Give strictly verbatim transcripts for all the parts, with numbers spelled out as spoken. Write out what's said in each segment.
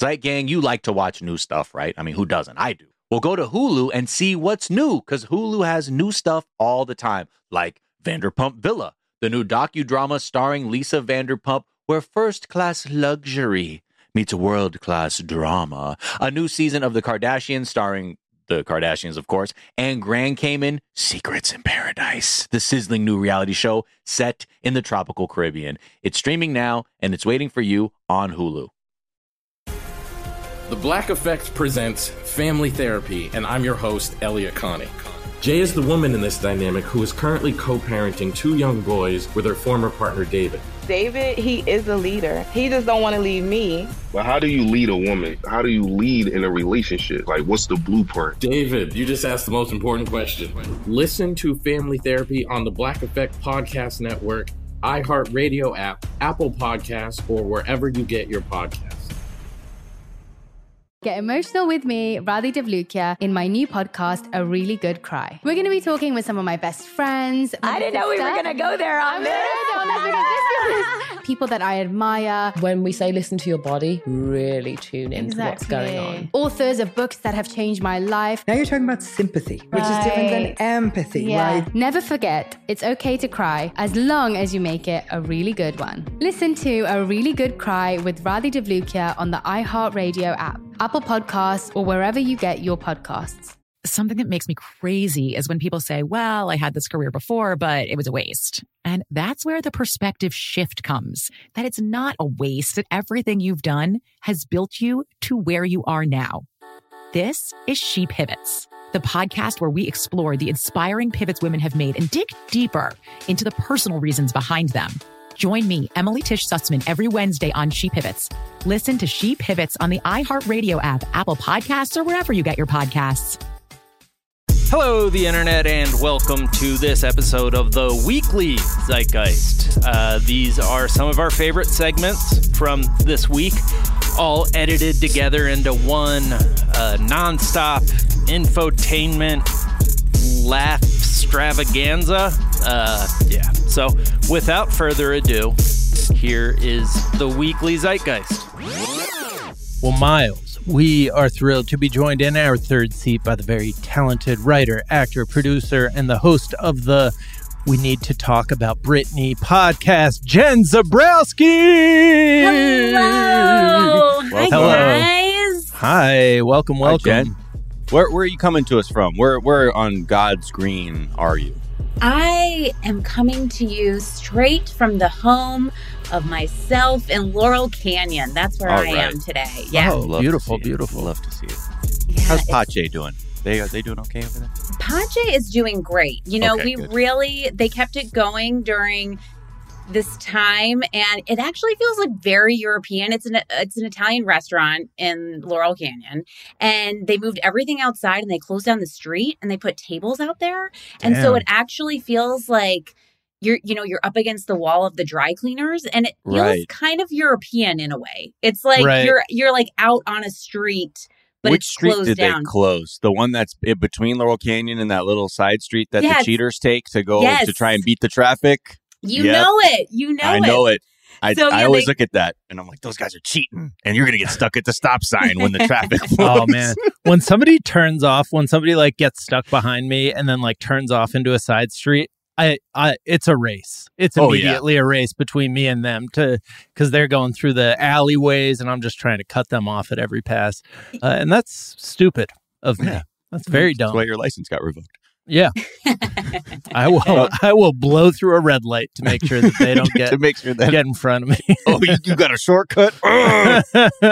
Zeit Gang, you like to watch new stuff, right? I mean, who doesn't? I do. Well, go to Hulu and see what's new, because Hulu has new stuff all the time, like Vanderpump Villa, the new docudrama starring Lisa Vanderpump, where first-class luxury meets world-class drama. A new season of The Kardashians starring the Kardashians, of course, and Grand Cayman, Secrets in Paradise, the sizzling new reality show set in the tropical Caribbean. It's streaming now, and it's waiting for you on Hulu. The Black Effect presents Family Therapy, and I'm your host, Elliot Connie. Jay is the woman in this dynamic who is currently co-parenting two young boys with her former partner, David. David, he is a leader. He just don't want to leave me. Well, how do you lead a woman? How do you lead in a relationship? Like, what's the blueprint? David, you just asked the most important question. Listen to Family Therapy on the Black Effect Podcast Network, iHeartRadio app, Apple Podcasts, or wherever you get your podcasts. Get emotional with me, Radhi Devlukia, in my new podcast, A Really Good Cry. We're going to be talking with some of my best friends. I didn't know we were going to go there on I'm this. gonna go there on this because people that I admire. When we say listen to your body, really tune into Exactly. what's going on. Authors of books that have changed my life. Now you're talking about sympathy, which is different than empathy, Yeah. right? Never forget, it's okay to cry as long as you make it a really good one. Listen to A Really Good Cry with Radhi Devlukia on the iHeartRadio app, Apple Podcasts, or wherever you get your podcasts. Something that makes me crazy is when people say, well, I had this career before, but it was a waste. And that's where the perspective shift comes, that it's not a waste, that everything you've done has built you to where you are now. This is She Pivots, the podcast where we explore the inspiring pivots women have made and dig deeper into the personal reasons behind them. Join me, Emily Tish Sussman, every Wednesday on She Pivots. Listen to She Pivots on the iHeartRadio app, Apple Podcasts, or wherever you get your podcasts. Hello, the internet, and welcome to this episode of the Weekly Zeitgeist. Uh, these are some of our favorite segments from this week, all edited together into one uh, nonstop infotainment laugh extravaganza. Uh, yeah. So, without further ado, here is the Weekly Zeitgeist. Well, Miles, we are thrilled to be joined in our third seat by the very talented writer, actor, producer, and the host of the We Need to Talk About Britney podcast, Jen Zabrowski. Hello. Hi, Hello. guys. Hi, welcome, welcome. Hi, Jen. Where, where are you coming to us from? Where, where on God's green are you? I am coming to you straight from the home of myself in Laurel Canyon. That's where All I right. am today. Yeah. Oh, Love beautiful, to see it. beautiful. Love to see it. yeah. How's Pache doing? They are they doing okay over there? Pache is doing great. You know, Okay, we good. really, they kept it going during this time, and it actually feels like very European. It's an it's an Italian restaurant in Laurel Canyon, and they moved everything outside and they closed down the street and they put tables out there, and so Damn. it actually feels like you're you know you're up against the wall of the dry cleaners, and it feels Right. kind of European in a way. It's like Right. you're you're like out on a street, but Which it's street closed did down. they close? The one that's in between Laurel Canyon and that little side street that Yes. the cheaters take to go Yes. to try and beat the traffic? You Yep. know it. You know I it. know it. I, So, I yeah, always they- look at that and I'm like, those guys are cheating and you're going to get stuck at the stop sign when the traffic moves. Oh, man. When somebody turns off, when somebody like gets stuck behind me and then like turns off into a side street, I, I, it's a race. It's Oh, yeah. immediately a race between me and them to, because they're going through the alleyways and I'm just trying to cut them off at every pass. Uh, and that's stupid of me. Yeah. That's very That's dumb. why your license got revoked. Yeah. I will, I will blow through a red light to make sure that they don't get, to make sure that get in front of me. oh, you, you got a shortcut. Ugh.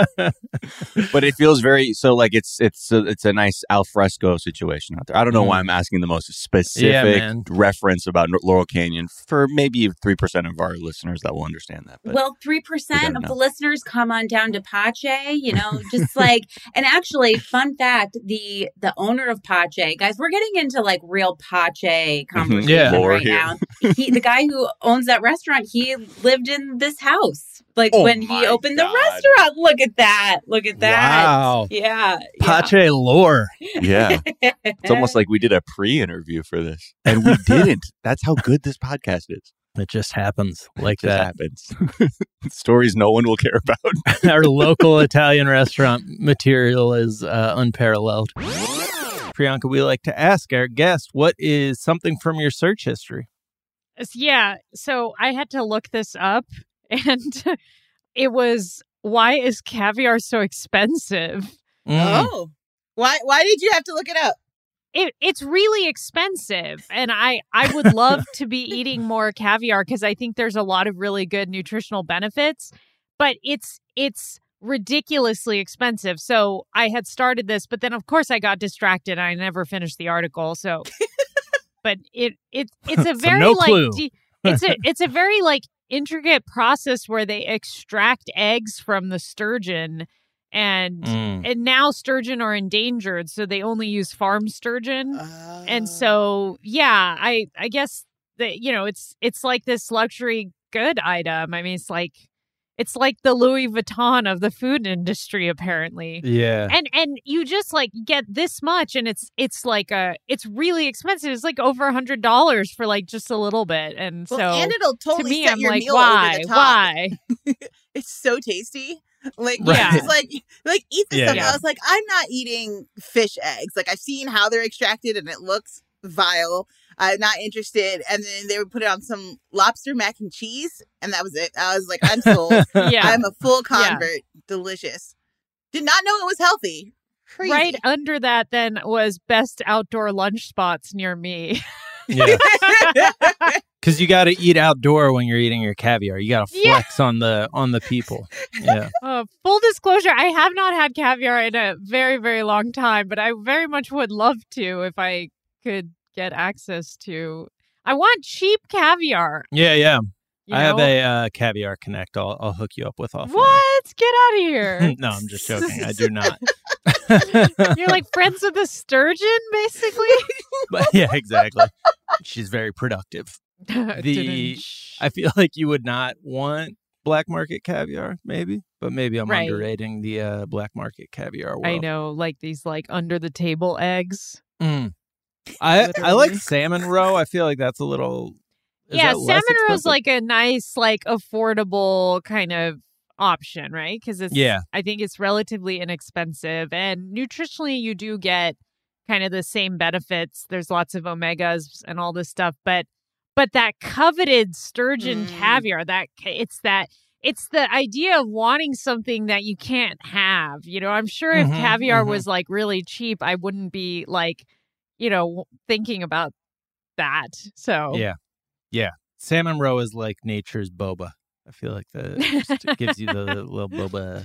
But it feels very so like it's it's a, it's a nice al fresco situation out there. I don't know why I'm asking the most specific Yeah, man. reference about Laurel Canyon for maybe three percent of our listeners that will understand that. But Well, three we percent gotta of know. the listeners come on down to Pache, you know, just like, and actually, fun fact, the the owner of Pache, guys, we're getting into like real Pache conversation Yeah. Lore right here. now. He, the guy who owns that restaurant, he lived in this house. Like Oh when he my opened God. the restaurant. Look at that. Look at that. Wow. Yeah. Pache lore. yeah, it's almost like we did a pre-interview for this, and we didn't. That's how good this podcast is. It just happens like It just that. happens. Stories no one will care about. Our local Italian restaurant material is uh, unparalleled. Priyanka, we like to ask our guest, what is something from your search history? Yeah, so I had to look this up, and it was, why is caviar so expensive? Mm. Oh, why? Why did you have to look it up? It it's really expensive, and I I would love to be eating more caviar because I think there's a lot of really good nutritional benefits, but it's it's ridiculously expensive. So I had started this, but then of course I got distracted. I never finished the article. So, but it it it's a So very no like clue. de- it's a it's a very like intricate process where they extract eggs from the sturgeon. And Mm. and now sturgeon are endangered, so they only use farm sturgeon. Uh, And so, yeah, I I guess that, you know, it's it's like this luxury good item. I mean, it's like it's like the Louis Vuitton of the food industry, apparently. Yeah. And and you just like get this much, and it's it's like a it's really expensive. It's like over a hundred dollars for like just a little bit. And well, so and it'll totally to me, set I'm your like, meal why, over the top. why? It's so tasty. Like, Right. yeah, it's like, like eat this Yeah, stuff. yeah. I was like, I'm not eating fish eggs. Like, I've seen how they're extracted, and it looks vile. I'm not interested. And then they would put it on some lobster mac and cheese, and that was it. I was like, I'm sold. Yeah. I'm a full Yeah. convert. Delicious. Did not know it was healthy. Crazy. Right under that then was best outdoor lunch spots near me. Yeah. Because you got to eat outdoor when you're eating your caviar. You got to Yeah. flex on the on the people. Yeah. Uh, full disclosure, I have not had caviar in a very, very long time, but I very much would love to if I could get access to. I want cheap caviar. Yeah, yeah. You I have know? a uh, Caviar Connect. I'll, I'll hook you up with offline. What? Get out of here. No, I'm just joking. I do not. You're like friends with the sturgeon, basically? But yeah, exactly. She's very productive. The I feel like you would not want black market caviar, maybe, but maybe I'm Right. underrating the uh, black market caviar world. I know, like these like under the table eggs. Mm. I I Literally. like salmon roe. I feel like that's a little. is Yeah, that less salmon roe is expensive? like a nice, like affordable kind of option, right? Because it's, Yeah. I think it's relatively inexpensive, and nutritionally, you do get kind of the same benefits. There's lots of omegas and all this stuff, but but that coveted sturgeon Mm. caviar, that it's that. It's the idea of wanting something that you can't have. You know, I'm sure if Mhm, caviar mhm. was like really cheap, I wouldn't be like, you know, thinking about that. So Yeah, yeah. Salmon roe is like nature's boba. I feel like that just gives you the little boba.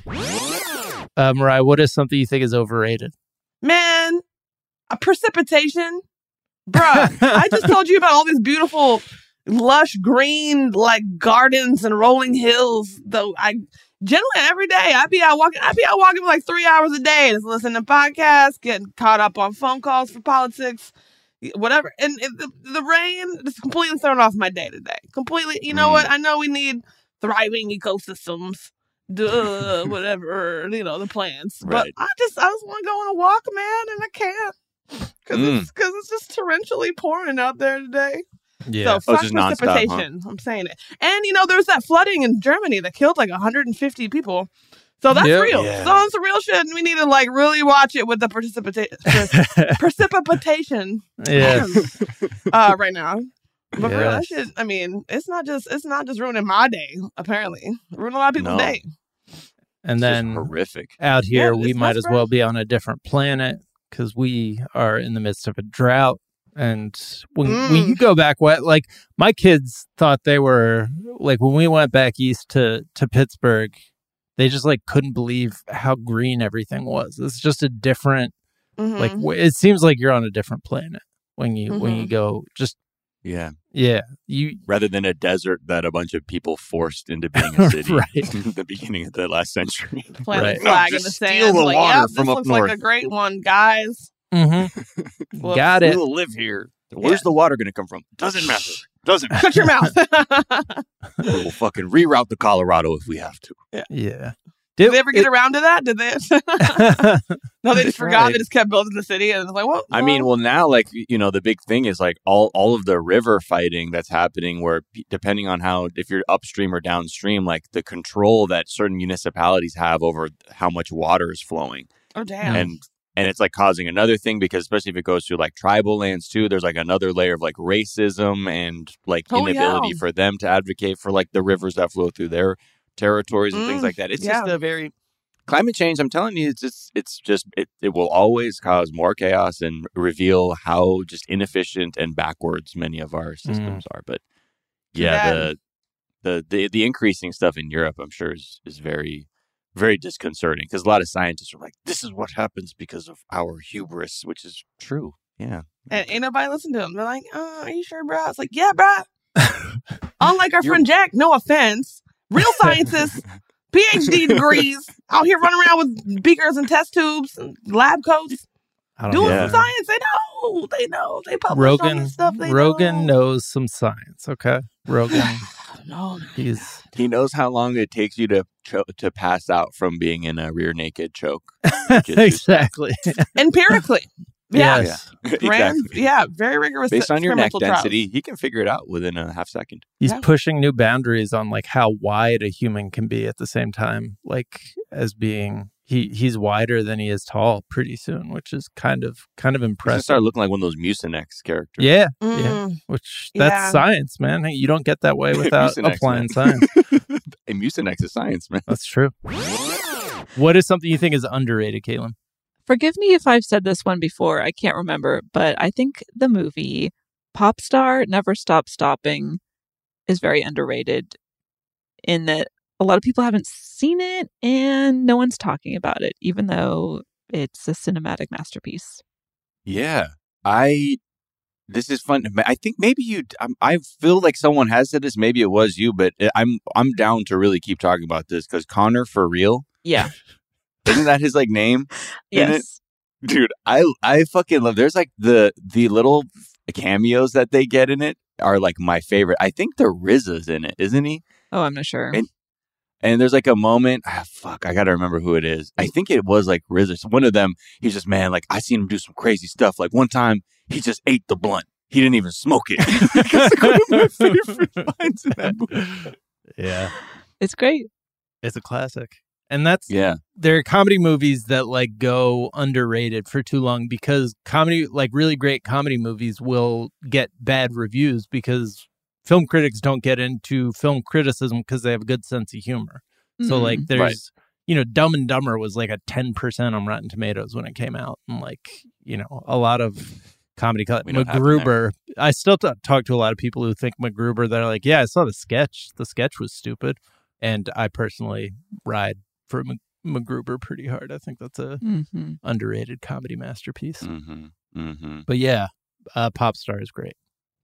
Uh, Mariah, what is something you think is overrated? Man, a precipitation. Bruh, I just told you about all these beautiful, lush green like gardens and rolling hills. Though I generally every day I be out walking. I be out walking for like three hours a day, just listening to podcasts, getting caught up on phone calls for politics, whatever. And it, the, the rain just completely thrown off my day today. Completely. You know Mm. what? I know we need thriving ecosystems. Duh, whatever. You know the plans, but Right. I just I just want to go on a walk, man, and I can't. Because Mm. it's, 'cause it's just torrentially pouring out there today. Yeah. So Oh, fuck it's just nonstop, huh? precipitation. I'm saying it. And, you know, there was that flooding in Germany that killed like one hundred fifty people. So that's Yep. real. Yeah. So it's a real shit. And we need to like really watch it with the precipita- precipitation Yeah. uh, right now. But for real, that Yes. shit, I mean, it's not just it's not just ruining my day, apparently. Ruining a lot of people's No. day. And It's just then horrific. out here, Yeah, we it's might nuts, as bro. well be on a different planet because we are in the midst of a drought. And when when Mm. you go back, what like my kids thought they were like when we went back east to to Pittsburgh, they just like couldn't believe how green everything was. It's just a different Mhm. like w- it seems like you're on a different planet when you when Mm-hmm. you go just Yeah. yeah you Rather than a desert that a bunch of people forced into being a city Right. at the beginning of the last century. Plant Right. a flag No, in the just steal sand. the Like, water yep, from this up looks north. like a great one, guys. mm-hmm. Whoops. got it. We'll live here. Where's Yeah. the water going to come from? Doesn't matter. Doesn't matter. Shut your mouth. We'll fucking reroute the Colorado if we have to. Yeah. Did, Did they ever get it, around to that? Did they? No, they just forgot. Right. They just kept building the city, and it's like, well, I mean, well, now, like, you know, the big thing is like all all of the river fighting that's happening, where depending on how, if you're upstream or downstream, like the control that certain municipalities have over how much water is flowing. Oh, damn. And and it's like causing another thing, because especially if it goes through like tribal lands too, there's like another layer of like racism and like Oh, inability yeah. for them to advocate for like the rivers that flow through their territories and Mm, things like that. It's yeah. just a very climate change. I'm telling you, it's just, it's just, it, it will always cause more chaos and reveal how just inefficient and backwards many of our systems are. But yeah, the, the, the, the increasing stuff in Europe, I'm sure is, is very, very disconcerting, because a lot of scientists are like, this is what happens because of our hubris, which is true. Yeah. And ain't nobody listen to them. They're like, uh, are you sure, bro? It's like, yeah, bro. Unlike our friend Jack, no offense, real scientists, P H D degrees, out here running around with beakers and test tubes and lab coats, I don't doing know. some science. They know. They know. They publish on Rogan, this stuff. They Rogan knows some science. Okay, Rogan. know. He's He knows how long it takes you to cho- to pass out from being in a rear naked choke. Jujitsu. exactly. Empirically. Yeah. Yes. Yeah, Grand, exactly. yeah, very rigorous. Based on your neck experimental trials. density, he can figure it out within a half second. He's Yeah. pushing new boundaries on like how wide a human can be at the same time, like as being he he's wider than he is tall pretty soon, which is kind of kind of He's gonna impressive. start looking like one of those Mucinex characters. Yeah, Mm, yeah. Which that's yeah. science, man. Hey, you don't get that way without Mucinex, applying man. science. Hey, Mucinex is science, man. That's true. What is something you think is underrated, Caitlin? Forgive me if I've said this one before. I can't remember, but I think the movie Pop Star Never Stop Stopping is very underrated in that a lot of people haven't seen it and no one's talking about it, even though it's a cinematic masterpiece. Yeah, I. This is fun. I think maybe you. I'm, I feel like someone has said this. Maybe it was you, but I'm I'm down to really keep talking about this, because Connor for real. Yeah. Isn't that his like name? in Yes. it? Dude, I I fucking love. There's like the the little cameos that they get in it are like my favorite. I think the R Z A's in it, isn't he? Oh, I'm not sure. And and there's like a moment. Ah, fuck, I gotta remember who it is. I think it was like R Z A. So one of them. He's just, man, like I seen him do some crazy stuff. Like one time, he just ate the blunt. He didn't even smoke it. It's like one of my favorite lines in that movie. Yeah, It's great. it's a classic. And that's Yeah. there are comedy movies that like go underrated for too long, because comedy, like really great comedy movies, will get bad reviews because film critics don't get into film criticism because they have a good sense of humor. So Mhm. like there's, Right. you know, Dumb and Dumber was like a ten percent on Rotten Tomatoes when it came out. And like, you know, a lot of comedy, co- We know what happened there. MacGruber, I still t- talk to a lot of people who think MacGruber, they're like, yeah, I saw the sketch. The sketch was stupid. And I personally ride for Mac- MacGruber pretty hard. I think that's a Mm-hmm. underrated comedy masterpiece. Mm-hmm. Mm-hmm. But yeah, uh, Pop Star is great.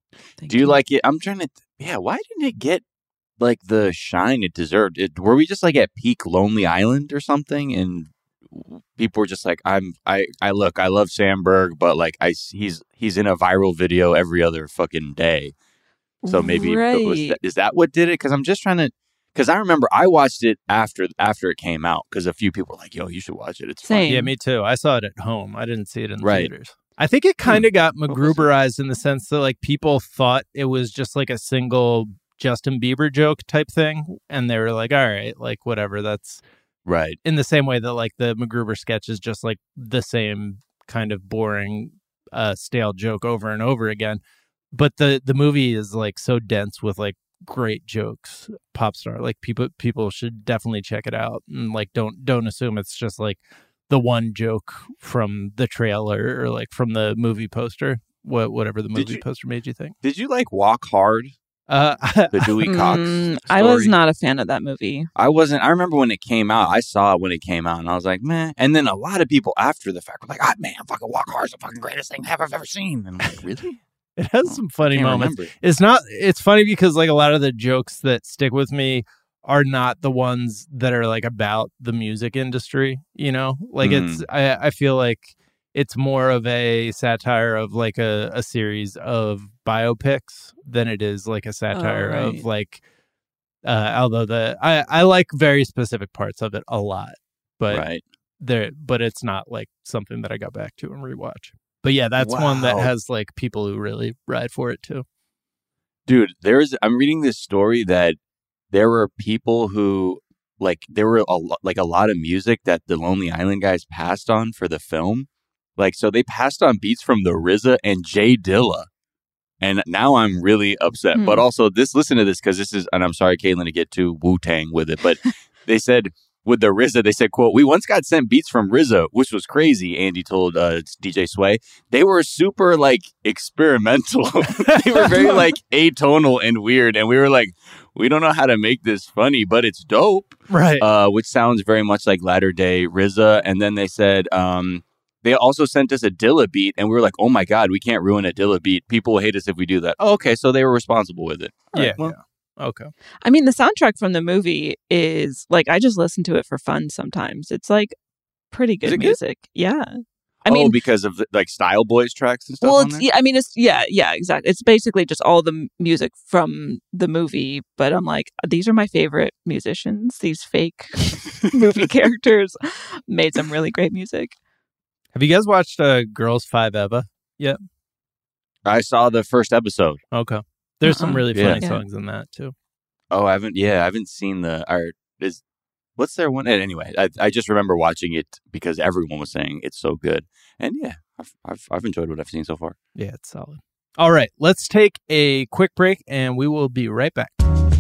Do you like it? I'm trying to. Yeah, why didn't it get like the shine it deserved? It, were we just like at peak Lonely Island or something? And people were just like, "I'm, I, I look, I love Sandberg, but like, I, he's, he's in a viral video every other fucking day." So maybe it was Right. that, is that what did it? Because I'm just trying to. Because I remember I watched it after after it came out. Because a few people were like, "Yo, you should watch it. It's fun." Same. Yeah, me too. I saw it at home. I didn't see it in the Right. theaters. I think it kind of got MacGruberized in the sense that like people thought it was just like a single Justin Bieber joke type thing, and they were like, "All right, like whatever." That's Right. in the same way that like the MacGruber sketch is just like the same kind of boring, uh, stale joke over and over again. But the the movie is like so dense with like great jokes. Pop Star, like people people should definitely check it out, and like don't don't assume it's just like the one joke from the trailer or like from the movie poster. What whatever the Did movie you- poster made you think. Did you like Walk Hard? Uh, The Dewey Cox. Mm, I was story? not a fan of that movie. I wasn't. I remember when it came out. I saw it when it came out, and I was like, "Man!" And then a lot of people after the fact were like, "Ah, man, fucking Walk Hard is the fucking greatest thing I've ever seen." And I'm like, "Really?" It has some funny Can't moments. remember. It's not. It's funny because like a lot of the jokes that stick with me are not the ones that are like about the music industry. You know, like Mm. it's. I I feel like it's more of a satire of like a, a series of biopics than it is like a satire Oh, of right. like Uh, although the I, I like very specific parts of it a lot, but right. there but it's not like something that I go back to and rewatch. But yeah, that's Wow. one that has like people who really ride for it too. Dude, there's I'm reading this story that there were people who like there were a lo- like a lot of music that the Lonely Island guys passed on for the film. Like so they passed on beats from the R Z A and Jay Dilla. And now I'm really upset. Hmm. But also this listen to this because this is and I'm sorry, Caitlin, to get too Wu-Tang with it, but they said with the R Z A, they said, quote, "We once got sent beats from R Z A, which was crazy," Andy told uh, D J Sway. They were super, like, experimental. They were very, like, atonal and weird. And we were like, we don't know how to make this funny, but it's dope. Right. Uh, which sounds very much like latter-day R Z A. And then they said... Um, They also sent us a Dilla beat, and we were like, oh, my God, we can't ruin a Dilla beat. People will hate us if we do that. Oh, okay, so they were responsible with it. All Yeah, right, well, yeah. Okay. I mean, the soundtrack from the movie is like, I just listen to it for fun sometimes. It's like pretty good it good? music. Yeah. I oh, mean, because of, the, like, Style Boys tracks and stuff well, on it's, there? yeah, I mean, it's, yeah, yeah, exactly. It's basically just all the m- music from the movie, but I'm like, these are my favorite musicians. These fake movie characters made some really great music. Have you guys watched uh, Girls Five Eva yet? I saw the first episode. Okay. There's some Uh-uh. really Yeah. funny Yeah. songs in that too. Oh, I haven't. Yeah, I haven't seen the art. Is what's their one? Anyway, I, I just remember watching it because everyone was saying it's so good, and yeah, I've I've, I've enjoyed what I've seen so far. Yeah, it's solid. All right, let's take a quick break and we will be right back.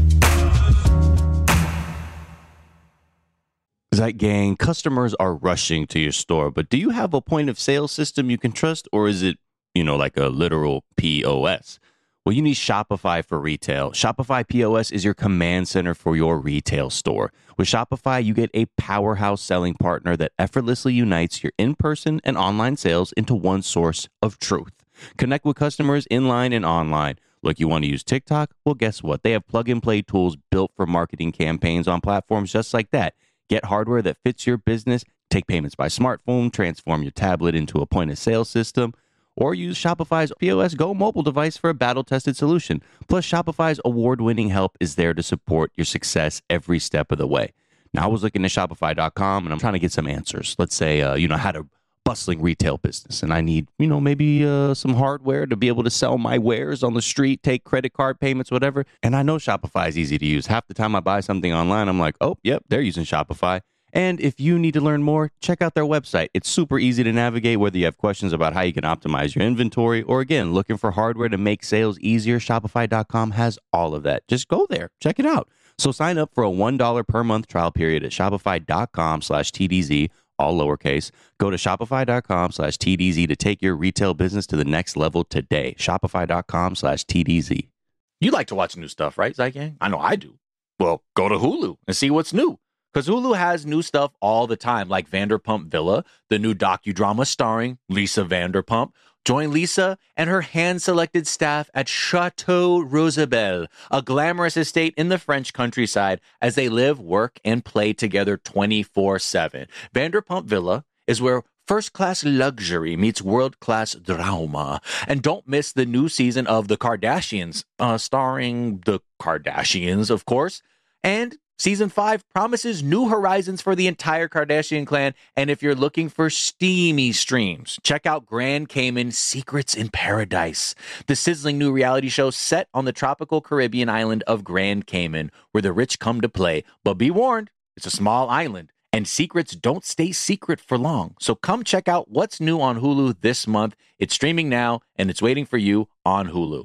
Zeit Gang, customers are rushing to your store, but do you have a point of sale system you can trust, or is it, you know, like a literal P O S? Well, you need Shopify for retail. Shopify P O S is your command center for your retail store. With Shopify, you get a powerhouse selling partner that effortlessly unites your in-person and online sales into one source of truth. Connect with customers in-line and online. Look, you want to use TikTok? Well, guess what? They have plug-and-play tools built for marketing campaigns on platforms just like that. Get hardware that fits your business, take payments by smartphone, transform your tablet into a point-of-sale system, or use Shopify's P O S Go mobile device for a battle-tested solution. Plus, Shopify's award-winning help is there to support your success every step of the way. Now, I was looking at Shopify dot com, and I'm trying to get some answers. Let's say, uh, you know, I had a bustling retail business, and I need, you know, maybe uh, some hardware to be able to sell my wares on the street, take credit card payments, whatever. And I know Shopify is easy to use. Half the time I buy something online, I'm like, oh, yep, they're using Shopify. And if you need to learn more, check out their website. It's super easy to navigate, whether you have questions about how you can optimize your inventory or, again, looking for hardware to make sales easier. Shopify dot com has all of that. Just go there. Check it out. So sign up for a one dollar per month trial period at shopify dot com slash T D Z, all lowercase. Go to shopify dot com slash T D Z to take your retail business to the next level today. shopify dot com slash T D Z. You like to watch new stuff, right, Zeit Gang? I know I do. Well, go to Hulu and see what's new. Because Hulu has new stuff all the time, like Vanderpump Villa, the new docudrama starring Lisa Vanderpump. Join Lisa and her hand-selected staff at Chateau Rosabelle, a glamorous estate in the French countryside, as they live, work, and play together twenty-four seven. Vanderpump Villa is where first-class luxury meets world-class drama. And don't miss the new season of The Kardashians, uh, starring the Kardashians, of course. And Season five promises new horizons for the entire Kardashian clan, and if you're looking for steamy streams, check out Grand Cayman Secrets in Paradise, the sizzling new reality show set on the tropical Caribbean island of Grand Cayman, where the rich come to play. But be warned, it's a small island, and secrets don't stay secret for long. So come check out what's new on Hulu this month. It's streaming now, and it's waiting for you on Hulu.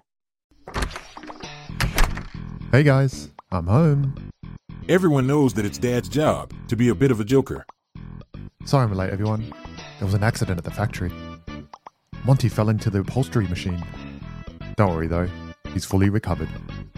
Hey guys, I'm home. Everyone knows that it's Dad's job to be a bit of a joker. Sorry I'm late, everyone. There was an accident at the factory. Monty fell into the upholstery machine. Don't worry though, he's fully recovered.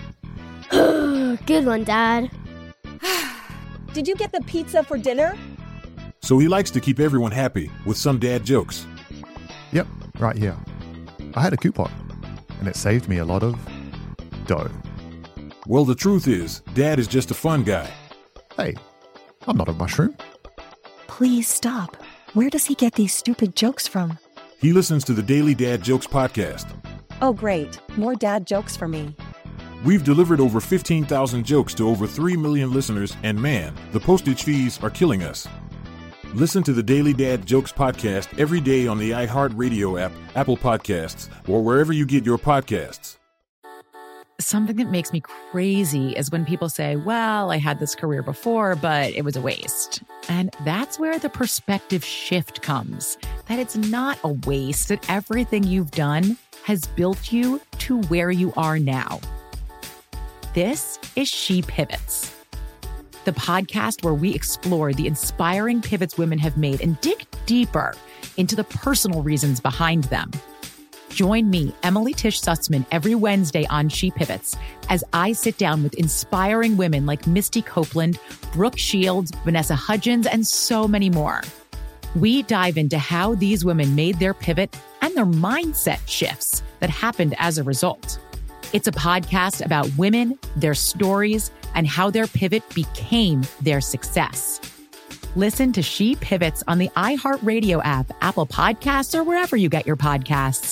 Good one, Dad. Did you get the pizza for dinner? So he likes to keep everyone happy with some dad jokes. Yep, right here. I had a coupon, and it saved me a lot of dough. Well, the truth is, Dad is just a fun guy. Hey, I'm not a mushroom. Please stop. Where does he get these stupid jokes from? He listens to the Daily Dad Jokes podcast. Oh, great. More dad jokes for me. We've delivered over fifteen thousand jokes to over three million listeners, and man, the postage fees are killing us. Listen to the Daily Dad Jokes podcast every day on the iHeartRadio app, Apple Podcasts, or wherever you get your podcasts. Something that makes me crazy is when people say, well, I had this career before, but it was a waste. And that's where the perspective shift comes, that it's not a waste, that everything you've done has built you to where you are now. This is She Pivots, the podcast where we explore the inspiring pivots women have made and dig deeper into the personal reasons behind them. Join me, Emily Tish Sussman, every Wednesday on She Pivots as I sit down with inspiring women like Misty Copeland, Brooke Shields, Vanessa Hudgens, and so many more. We dive into how these women made their pivot and their mindset shifts that happened as a result. It's a podcast about women, their stories, and how their pivot became their success. Listen to She Pivots on the iHeartRadio app, Apple Podcasts, or wherever you get your podcasts.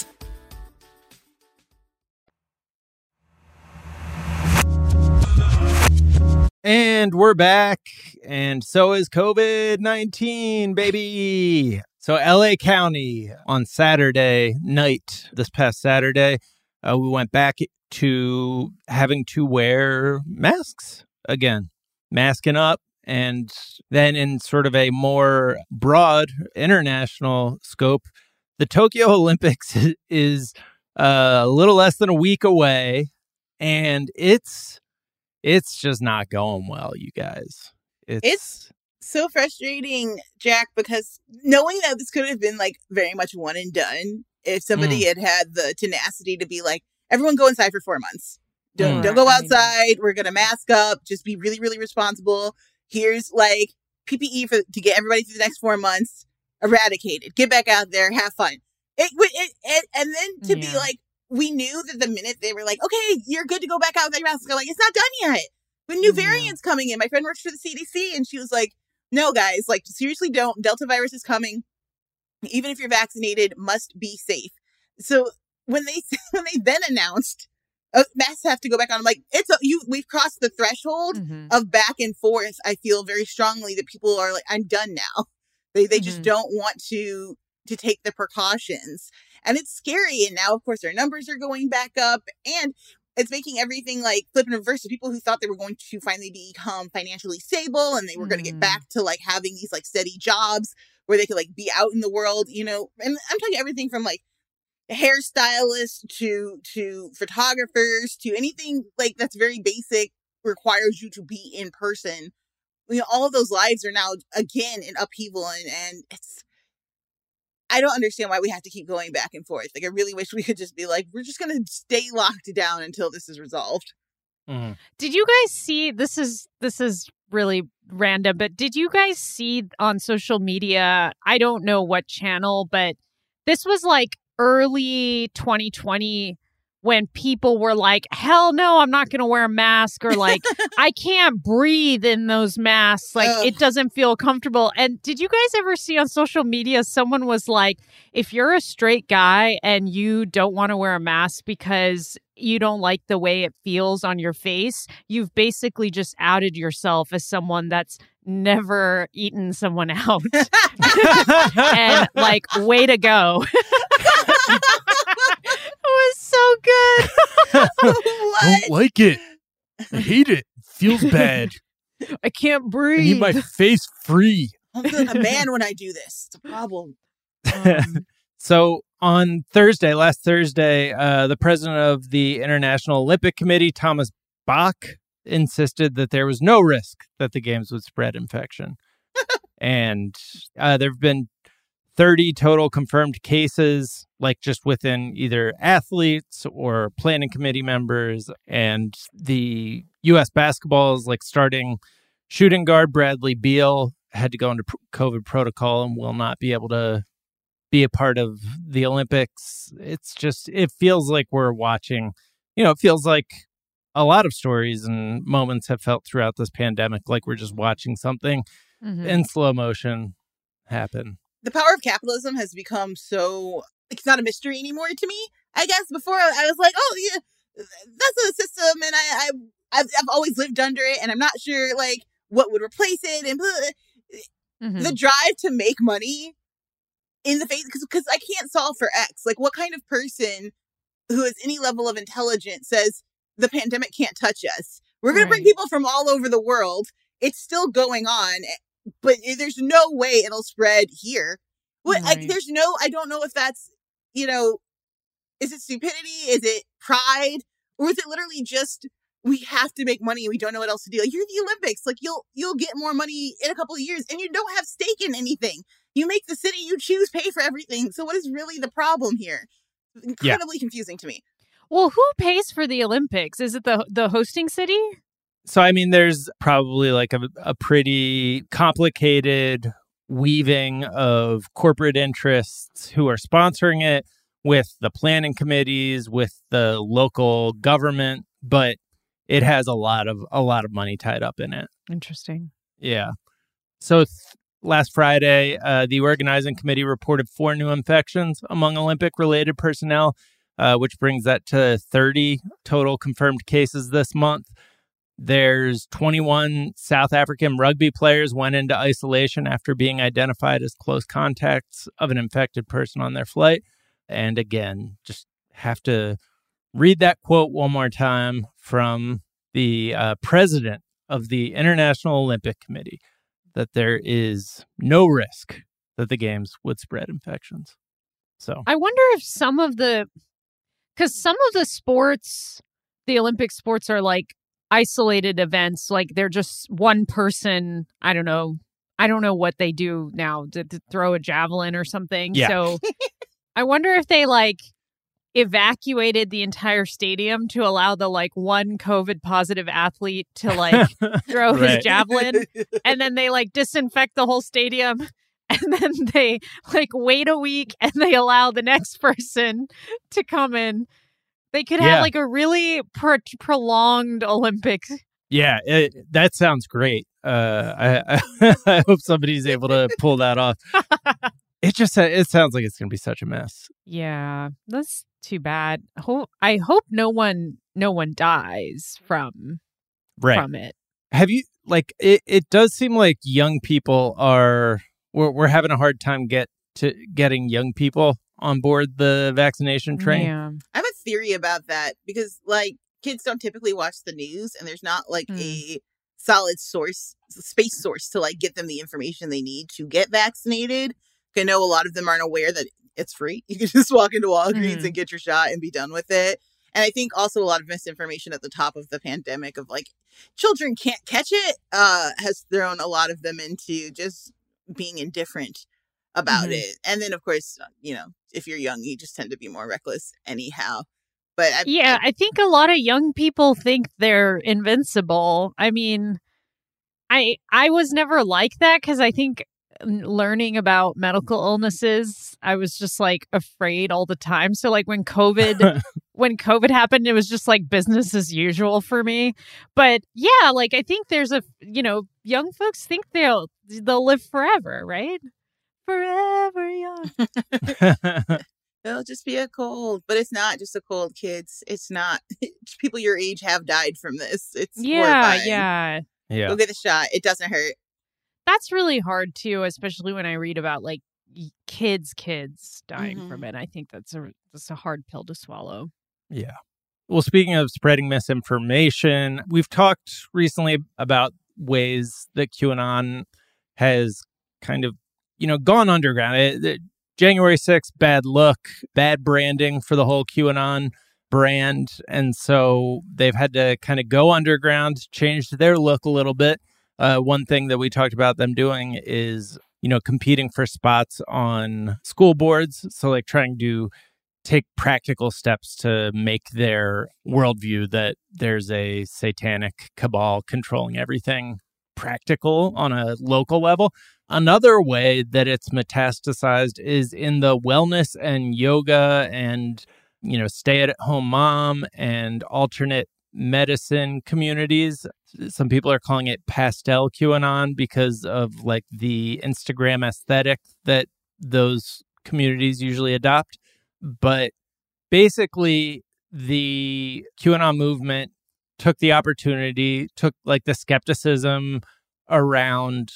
And we're back, and so is covid nineteen, baby. So L A County on Saturday night, this past Saturday, uh, we went back to having to wear masks again, masking up. And then in sort of a more broad international scope, the Tokyo Olympics is uh, a little less than a week away, and it's it's just not going well, you guys. It's, it's so frustrating, Jack, because knowing that this could have been like very much one and done if somebody mm. had had the tenacity to be like, everyone go inside for four months. Don't, mm. don't go outside. We're going to mask up. Just be really, really responsible. Here's like P P E for to get everybody through the next four months eradicated. Get back out there, have fun. It, it, it and then to yeah. be like, we knew that the minute they were like, okay, you're good to go back out with your mask, like, it's not done yet. With new mm-hmm. variants coming in, my friend works for the C D C, and she was like, no, guys, like, seriously, don't. Delta virus is coming. Even if you're vaccinated, must be safe. So when they when they then announced uh, masks have to go back on, I'm like, it's a, you. We've crossed the threshold mm-hmm. of back and forth. I feel very strongly that people are like, I'm done now. They they mm-hmm. just don't want to to take the precautions. And it's scary. And now, of course, their numbers are going back up. And it's making everything like flip and reverse. So people who thought they were going to finally become financially stable and they were mm. going to get back to like having these like steady jobs where they could like be out in the world, you know, and I'm talking everything from like hairstylists to to photographers to anything like that's very basic, requires you to be in person. You know, all of those lives are now again in upheaval, and, and it's, I don't understand why we have to keep going back and forth. Like, I really wish we could just be like, we're just going to stay locked down until this is resolved. Mm-hmm. Did you guys see, this is, this is really random, but did you guys see on social media, I don't know what channel, but this was like early twenty twenty when people were like, hell no, I'm not going to wear a mask, or like, I can't breathe in those masks. Like, Ugh. It doesn't feel comfortable. And did you guys ever see on social media, someone was like, if you're a straight guy and you don't want to wear a mask because you don't like the way it feels on your face, you've basically just outed yourself as someone that's never eaten someone out. And like, way to go. It was so good. I don't like it. I hate it. It feels bad. I can't breathe. I need my face free. I'm feeling a man when I do this. It's a problem. Um, so on Thursday, last Thursday, uh, the president of the International Olympic Committee, Thomas Bach, insisted that there was no risk that the games would spread infection. And uh, there have been thirty total confirmed cases, like just within either athletes or planning committee members. And the U S basketball is like starting shooting guard Bradley Beal had to go into COVID protocol and will not be able to be a part of the Olympics. It's just, it feels like we're watching, you know, it feels like a lot of stories and moments have felt throughout this pandemic, like we're just watching something mm-hmm. in slow motion happen. The power of capitalism has become so, it's not a mystery anymore to me. I guess before I was like, oh, yeah, that's a system, and I, I I've, I've always lived under it, and I'm not sure like what would replace it. And Mm-hmm. the drive to make money in the face, because because I can't solve for X. Like, what kind of person who has any level of intelligence says the pandemic can't touch us? We're going to bring people from all over the world. It's still going on, but there's no way it'll spread here. What? Right. Like, there's no. I don't know if that's, you know, is it stupidity? Is it pride? Or is it literally just we have to make money and we don't know what else to do? Like, you're the Olympics. Like, you'll you'll get more money in a couple of years, and you don't have stake in anything. You make the city you choose pay for everything. So what is really the problem here? Incredibly yeah. confusing to me. Well, who pays for the Olympics? Is it the the hosting city? So, I mean, there's probably like a, a pretty complicated weaving of corporate interests who are sponsoring it with the planning committees, with the local government, but it has a lot of a lot of money tied up in it. Interesting. Yeah. So th- last Friday, uh, the organizing committee reported four new infections among Olympic-related personnel, uh, which brings that to thirty total confirmed cases this month. There's twenty-one South African rugby players went into isolation after being identified as close contacts of an infected person on their flight. And again, just have to read that quote one more time from the uh, president of the International Olympic Committee, that there is no risk that the games would spread infections. So I wonder if some of the, because some of the sports, the Olympic sports are like isolated events, like they're just one person. I don't know. I don't know what they do now to, to throw a javelin or something. Yeah. So I wonder if they like evacuated the entire stadium to allow the like one COVID positive athlete to like throw Right. his javelin, and then they like disinfect the whole stadium, and then they like wait a week and they allow the next person to come in. They could have Yeah. like a really pro- prolonged Olympics. Yeah, it, that sounds great. Uh, I, I, I hope somebody's able to pull that off. It just it sounds like it's going to be such a mess. Yeah, that's too bad. Ho- I hope no one no one dies from Right. from it. Have you like it? It does seem like young people are we're we're having a hard time get to getting young people on board the vaccination train. Yeah. I have a theory about that because, like, kids don't typically watch the news, and there's not like Mm. a solid source, space source to like get them the information they need to get vaccinated. I know a lot of them aren't aware that it's free. You can just walk into Walgreens Mm. and get your shot and be done with it. And I think also a lot of misinformation at the top of the pandemic of like children can't catch it uh, has thrown a lot of them into just being indifferent about Mhm. it. And then, of course, you know, if you're young, you just tend to be more reckless anyhow. But I, Yeah, I think a lot of young people think they're invincible. I mean, I I was never like that because I think learning about medical illnesses, I was just like afraid all the time. So like when COVID when COVID happened, it was just like business as usual for me. But yeah, like I think there's a, you know, young folks think they'll they'll live forever, right? Forever young. it'll just be a cold, but it's not just a cold, kids. It's not. People your age have died from this. It's Yeah, horrifying. yeah. Yeah. Go get the shot. It doesn't hurt. That's really hard too, especially when I read about like y- kids, kids dying Mhm. from it. I think that's a that's a hard pill to swallow. Yeah. Well, speaking of spreading misinformation, we've talked recently about ways that QAnon has kind of, you know, gone underground. It, it, January sixth, bad look, bad branding for the whole QAnon brand. And so they've had to kind of go underground, change their look a little bit. Uh, one thing that we talked about them doing is, you know, competing for spots on school boards. So like trying to take practical steps to make their worldview that there's a satanic cabal controlling everything practical on a local level. Another way that it's metastasized is in the wellness and yoga and, you know, stay at home mom and alternate medicine communities. Some people are calling it pastel QAnon because of like the Instagram aesthetic that those communities usually adopt. But basically, the QAnon movement took the opportunity, took like the skepticism around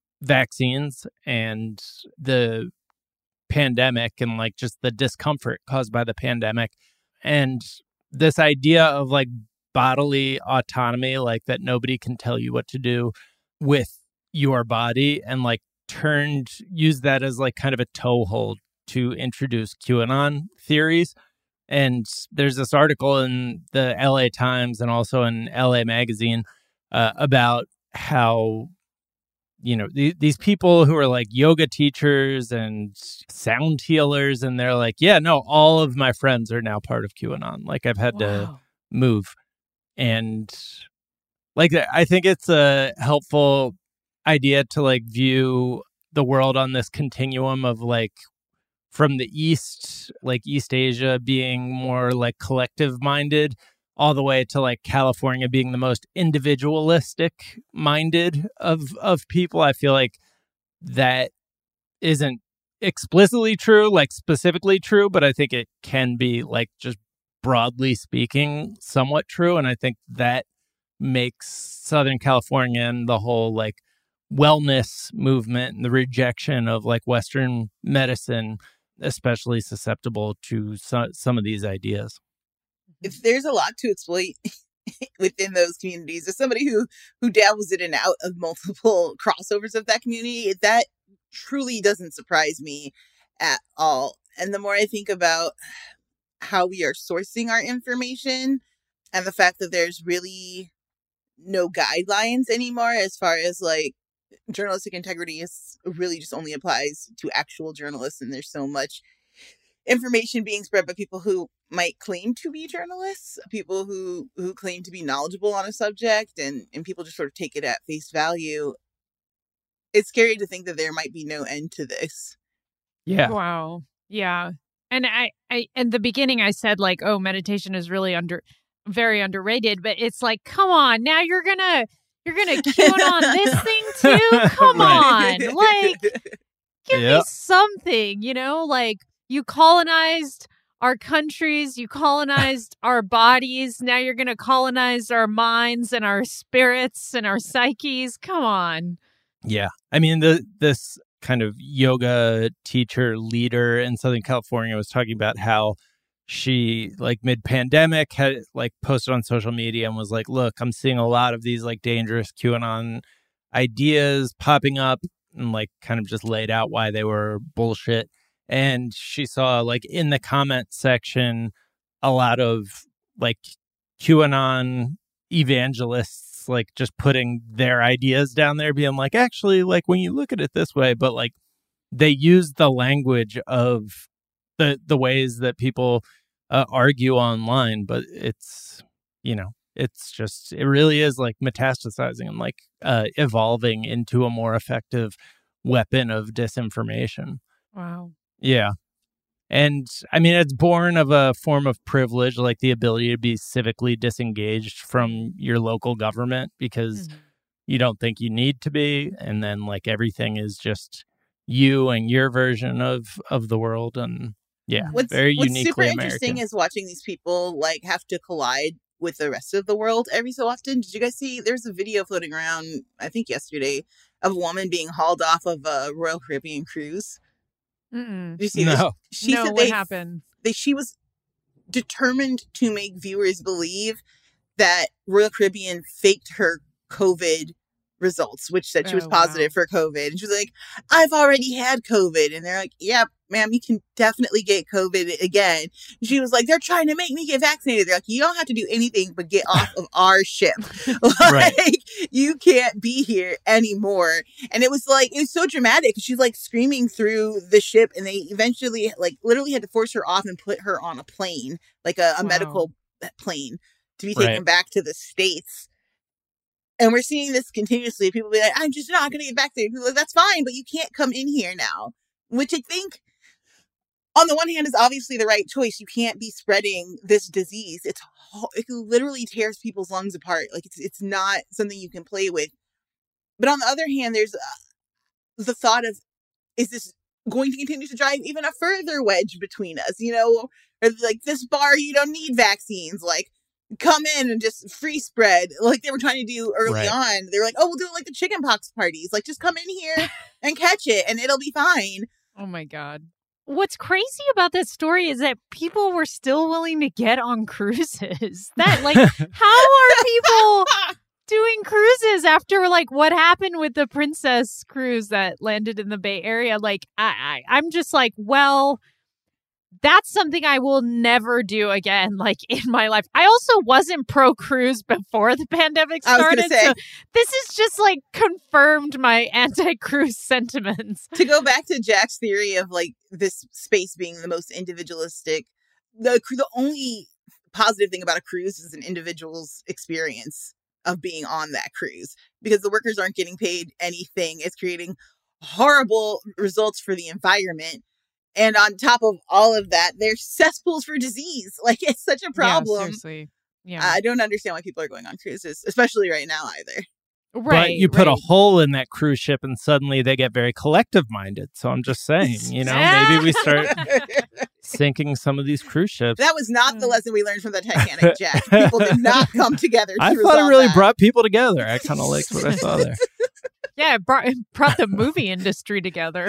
vaccines and the pandemic and like just the discomfort caused by the pandemic. And this idea of like bodily autonomy, like that nobody can tell you what to do with your body, and like turned, used that as like kind of a toehold to introduce QAnon theories. And there's this article in the L A Times and also in L A Magazine uh, about how, you know, th- these people who are like yoga teachers and sound healers, and they're like, yeah, no, all of my friends are now part of QAnon. Like I've had wow. to move. And like, I think it's a helpful idea to like view the world on this continuum of like, from the East, like East Asia being more like collective minded, all the way to like California being the most individualistic minded of of people. I feel like that isn't explicitly true, like specifically true, but I think it can be like just broadly speaking somewhat true. And I think that makes Southern California and the whole like wellness movement and the rejection of like Western medicine especially susceptible to so, some of these ideas. If there's a lot to exploit within those communities, as somebody who who dabbles in and out of multiple crossovers of that community, that truly doesn't surprise me at all. And the more I think about how we are sourcing our information and the fact that there's really no guidelines anymore as far as like journalistic integrity is really just only applies to actual journalists, and there's so much information being spread by people who might claim to be journalists, people who who claim to be knowledgeable on a subject, and and people just sort of take it at face value. It's scary to think that there might be no end to this. Yeah. Wow. Yeah. And I, I in the beginning I said like, oh, meditation is really under very underrated, but it's like, come on, now you're gonna You're going to QAnon this thing too? Come on. Like, give yep. me something, you know? Like, you colonized our countries, you colonized our bodies. Now you're going to colonize our minds and our spirits and our psyches. Come on. Yeah. I mean, the this kind of yoga teacher leader in Southern California was talking about how she, like, mid-pandemic had, like, posted on social media and was like, look, I'm seeing a lot of these, like, dangerous QAnon ideas popping up, and, like, kind of just laid out why they were bullshit. And she saw, like, in the comment section, a lot of, like, QAnon evangelists, like, just putting their ideas down there, being like, actually, like, when you look at it this way, but, like, they use the language of the the ways that people uh, argue online, but it's, you know, it's just, it really is like metastasizing and like uh, evolving into a more effective weapon of disinformation. Wow. Yeah. And I mean, it's born of a form of privilege, like the ability to be civically disengaged from your local government because mm-hmm. you don't think you need to be. And then like everything is just you and your version of, of the world. And yeah, what's, very what's uniquely super American. Interesting is watching these people like have to collide with the rest of the world every so often. Did you guys see, there's a video floating around, I think yesterday, of a woman being hauled off of a Royal Caribbean cruise? Mm-mm. Did you see no. this? She no, said what they, happened? They, she was determined to make viewers believe that Royal Caribbean faked her COVID results, which said she was oh, positive wow. for COVID. And she was like, I've already had COVID. And they're like, yeah, ma'am, you can definitely get COVID again. And she was like, they're trying to make me get vaccinated. They're like, you don't have to do anything but get off of our ship. Like, right. You can't be here anymore. And it was like, it was so dramatic. She's like screaming through the ship, and they eventually like literally had to force her off and put her on a plane, like a, a wow. medical plane, to be taken right. back to the States. And we're seeing this continuously. People be like, I'm just not going to get vaccinated. People are like, that's fine, but you can't come in here now. Which I think, on the one hand, is obviously the right choice. You can't be spreading this disease. It's It literally tears people's lungs apart. Like, it's it's not something you can play with. But on the other hand, there's uh, the thought of, is this going to continue to drive even a further wedge between us, you know, or like this bar, you don't need vaccines, like come in and just free spread like they were trying to do early Right. on. They were like, oh, we'll do it like the chickenpox parties. Like just come in here and catch it and it'll be fine. Oh my God. What's crazy about that story is that people were still willing to get on cruises. That like, how are people doing cruises after like what happened with the Princess cruise that landed in the Bay Area? Like, I, I I'm just like, well, that's something I will never do again, like in my life. I also wasn't pro cruise before the pandemic I was started. gonna say. So this is just like confirmed my anti-cruise sentiments. To go back to Jack's theory of like this space being the most individualistic, the the only positive thing about a cruise is an individual's experience of being on that cruise, because the workers aren't getting paid anything. It's creating horrible results for the environment. And on top of all of that, there's cesspools for disease. Like, it's such a problem. Yeah, seriously. Yeah. I don't understand why people are going on cruises, especially right now either. Right. But you put right. a hole in that cruise ship and suddenly they get very collective minded. So I'm just saying, you know, maybe we start sinking some of these cruise ships. That was not the lesson we learned from the Titanic, Jack. People did not come together to I thought it resolve really that. brought people together. I kind of liked what I saw there. Yeah, it brought, it brought the movie industry together.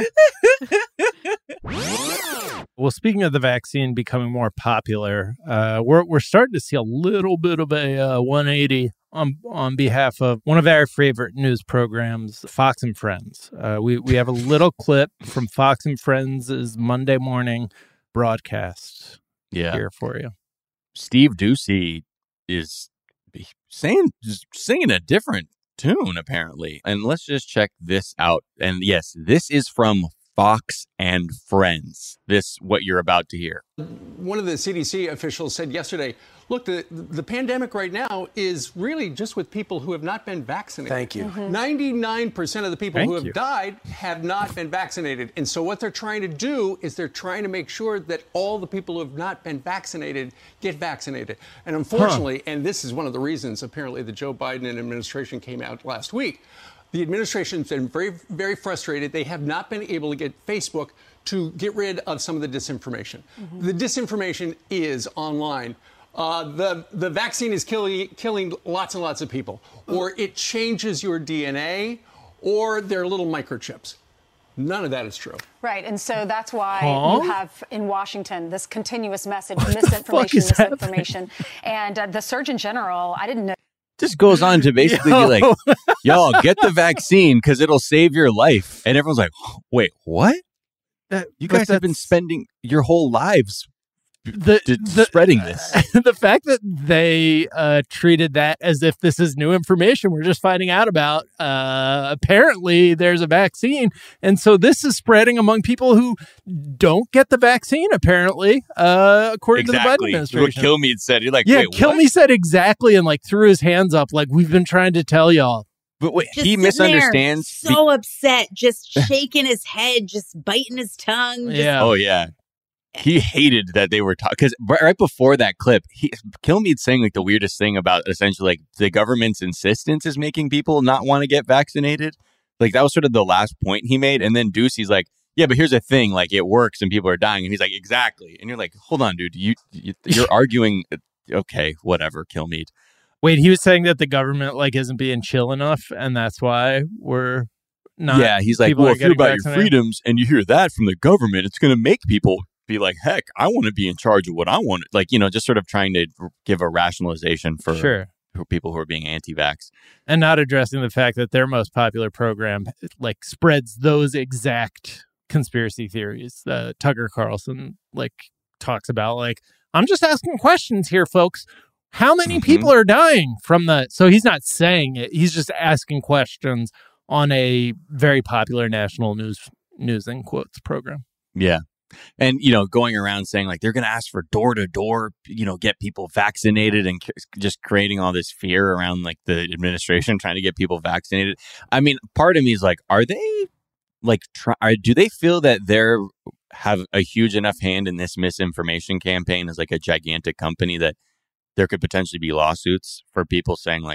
Well, speaking of the vaccine becoming more popular, uh, we're we're starting to see a little bit of a uh, one eighty on on behalf of one of our favorite news programs, Fox and Friends. Uh, we we have a little clip from Fox and Friends' Monday morning broadcast. Yeah. Here for you. Steve Doocy is saying singing a different tune apparently, and let's just check this out. And yes, this is from Fox and Friends. This, what you're about to hear. One of the C D C officials said yesterday, look, the, the pandemic right now is really just with people who have not been vaccinated. Thank you. Mm-hmm. ninety-nine percent of the people Thank who have you. died have not been vaccinated. And so what they're trying to do is they're trying to make sure that all the people who have not been vaccinated get vaccinated. And unfortunately, huh. and this is one of the reasons apparently the Joe Biden administration came out last week, the administration's been very, very frustrated. They have not been able to get Facebook to get rid of some of the disinformation. Mm-hmm. The disinformation is online. Uh, the, the vaccine is killing, killing lots and lots of people, or it changes your D N A, or they're little microchips. None of that is true. Right, and so that's why Huh? you have in Washington this continuous message, misinformation, misinformation. And uh, the Surgeon General, I didn't know. Just goes on to basically Yo. be like, y'all get the vaccine because it'll save your life. And everyone's like, wait, what? That, You guys have been spending your whole lives the, d- the spreading this. The fact that they uh, treated that as if this is new information we're just finding out about. Uh, apparently, there's a vaccine. And so this is spreading among people who don't get the vaccine, apparently, uh, according Exactly. to the Biden What administration. Kilmeade said. You're like, yeah, wait, Kilmeade what? said exactly and like threw his hands up like, we've been trying to tell y'all. But wait, Just he sitting there, misunderstands. so upset, just shaking his head, just biting his tongue. Just, Oh, yeah. He hated that they were talking because right before that clip, he, Kilmeade saying like the weirdest thing about essentially like the government's insistence is making people not want to get vaccinated. Like that was sort of the last point he made. And then Doocy's like, yeah, but here's the thing, like it works and people are dying. And he's like, exactly. And you're like, hold on, dude, you, you you're arguing. Okay, whatever, Kilmeade. Wait, he was saying that the government like isn't being chill enough, and that's why we're not. Yeah, he's like, people well, are if you're getting about vaccinated. your freedoms and you hear that from the government, it's going to make people be like, heck, I want to be in charge of what I want. Like, you know, just sort of trying to give a rationalization for, Sure. for people who are being anti-vax. And not addressing the fact that their most popular program like spreads those exact conspiracy theories. Uh, Tucker Carlson like talks about like, I'm just asking questions here, folks. How many Mm-hmm. people are dying from the? So he's not saying it. He's just asking questions on a very popular national news news in quotes program. Yeah. And, you know, going around saying like they're going to ask for door to door, you know, get people vaccinated and c- just creating all this fear around like the administration trying to get people vaccinated. I mean, part of me is like, are they like, try, are, do they feel that they're have a huge enough hand in this misinformation campaign as like a gigantic company that there could potentially be lawsuits for people saying like,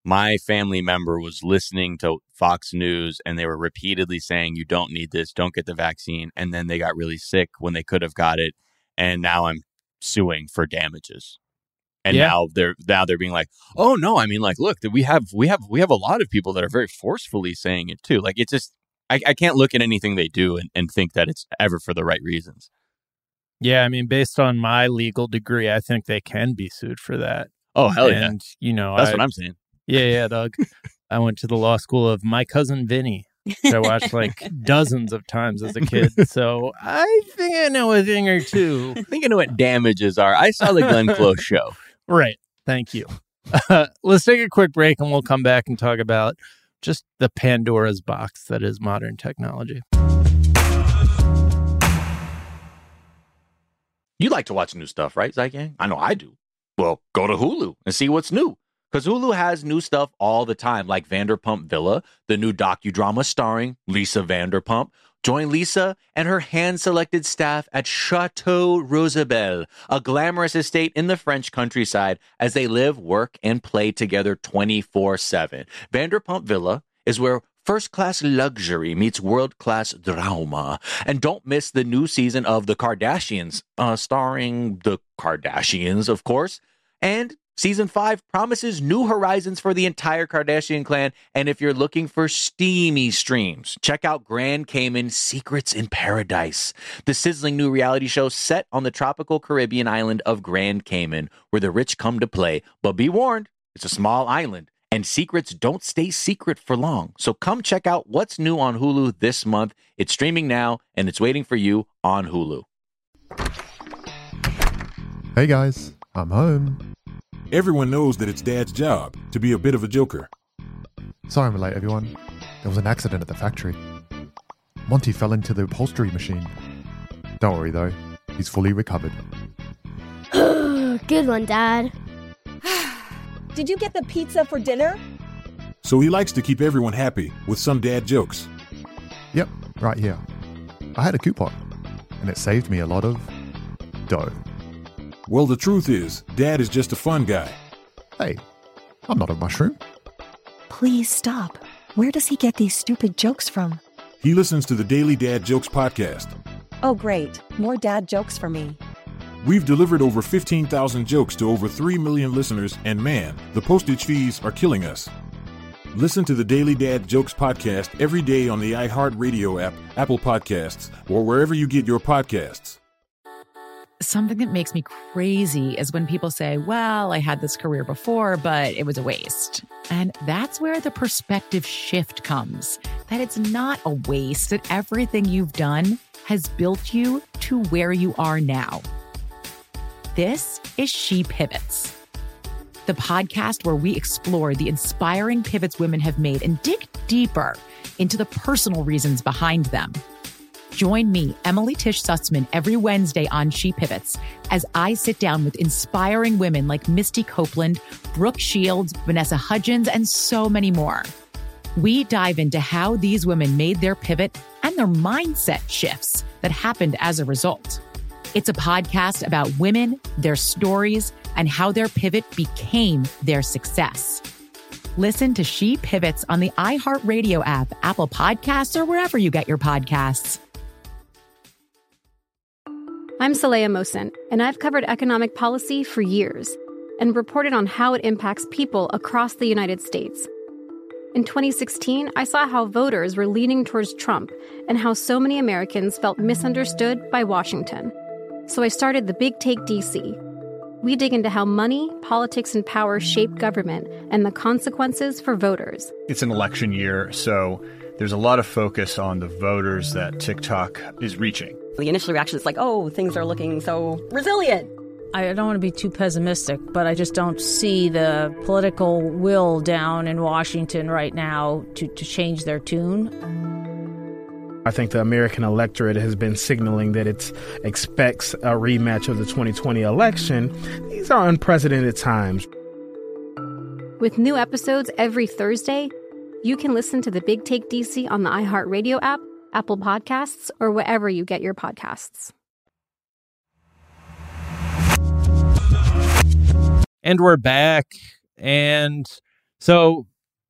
my family member was listening to Fox News and they were repeatedly saying, you don't need this, don't get the vaccine. And then they got really sick when they could have got it. And now I'm suing for damages. And Yeah. now they're now they're being like, oh no, I mean, like, look, we have we have we have a lot of people that are very forcefully saying it too. Like, it's just I, I can't look at anything they do and, and think that it's ever for the right reasons. Yeah, I mean, based on my legal degree, I think they can be sued for that. Oh, hell yeah. And, you know, That's I- what I'm saying. Yeah, yeah, Doug. I went to the law school of My Cousin Vinny, which I watched like dozens of times as a kid. So I think I know a thing or two. I think I know what damages are. I saw the Glenn Close show. Right. Thank you. Uh, let's take a quick break and we'll come back and talk about just the Pandora's box that is modern technology. You like to watch new stuff, right, Zygang? I know I do. Well, go to Hulu and see what's new. Because Hulu has new stuff all the time, like Vanderpump Villa, the new docudrama starring Lisa Vanderpump. Join Lisa and her hand-selected staff at Chateau Rosabelle, a glamorous estate in the French countryside, as they live, work, and play together twenty-four seven. Vanderpump Villa is where first-class luxury meets world-class drama. And don't miss the new season of The Kardashians, uh, starring the Kardashians, of course. And Season five promises new horizons for the entire Kardashian clan. And if you're looking for steamy streams, check out Grand Cayman Secrets in Paradise, the sizzling new reality show set on the tropical Caribbean island of Grand Cayman, where the rich come to play. But be warned, it's a small island, and secrets don't stay secret for long. So come check out what's new on Hulu this month. It's streaming now, and it's waiting for you on Hulu. Hey guys, I'm home. Everyone knows that it's Dad's job to be a bit of a joker. Sorry I'm late, everyone. There was an accident at the factory. Monty fell into the upholstery machine. Don't worry though, he's fully recovered. Good one, Dad. Did you get the pizza for dinner? So he likes to keep everyone happy with some dad jokes. Yep, right here. I had a coupon, and it saved me a lot of dough. Well, the truth is, Dad is just a fun guy. Hey, I'm not a mushroom. Please stop. Where does he get these stupid jokes from? He listens to the Daily Dad Jokes podcast. Oh, great. More dad jokes for me. We've delivered over fifteen thousand jokes to over three million listeners, and man, the postage fees are killing us. Listen to the Daily Dad Jokes podcast every day on the iHeartRadio app, Apple Podcasts, or wherever you get your podcasts. Something that makes me crazy is when people say, well, I had this career before, but it was a waste. And that's where the perspective shift comes, that it's not a waste, that everything you've done has built you to where you are now. This is She Pivots, the podcast where we explore the inspiring pivots women have made and dig deeper into the personal reasons behind them. Join me, Emily Tish Sussman, every Wednesday on She Pivots as I sit down with inspiring women like Misty Copeland, Brooke Shields, Vanessa Hudgens, and so many more. We dive into how these women made their pivot and their mindset shifts that happened as a result. It's a podcast about women, their stories, and how their pivot became their success. Listen to She Pivots on the iHeartRadio app, Apple Podcasts, or wherever you get your podcasts. I'm Saleha Mohsen, and I've covered economic policy for years and reported on how it impacts people across the United States. In twenty sixteen, I saw how voters were leaning towards Trump and how so many Americans felt misunderstood by Washington. So I started the Big Take D C. We dig into how money, politics, and power shape government and the consequences for voters. It's an election year, so there's a lot of focus on the voters that TikTok is reaching. The initial reaction is like, oh, things are looking so resilient. I don't want to be too pessimistic, but I just don't see the political will down in Washington right now to, to change their tune. I think the American electorate has been signaling that it expects a rematch of the twenty twenty election. These are unprecedented times. With new episodes every Thursday, you can listen to the Big Take D C on the iHeartRadio app, Apple Podcasts, or wherever you get your podcasts. And we're back. And So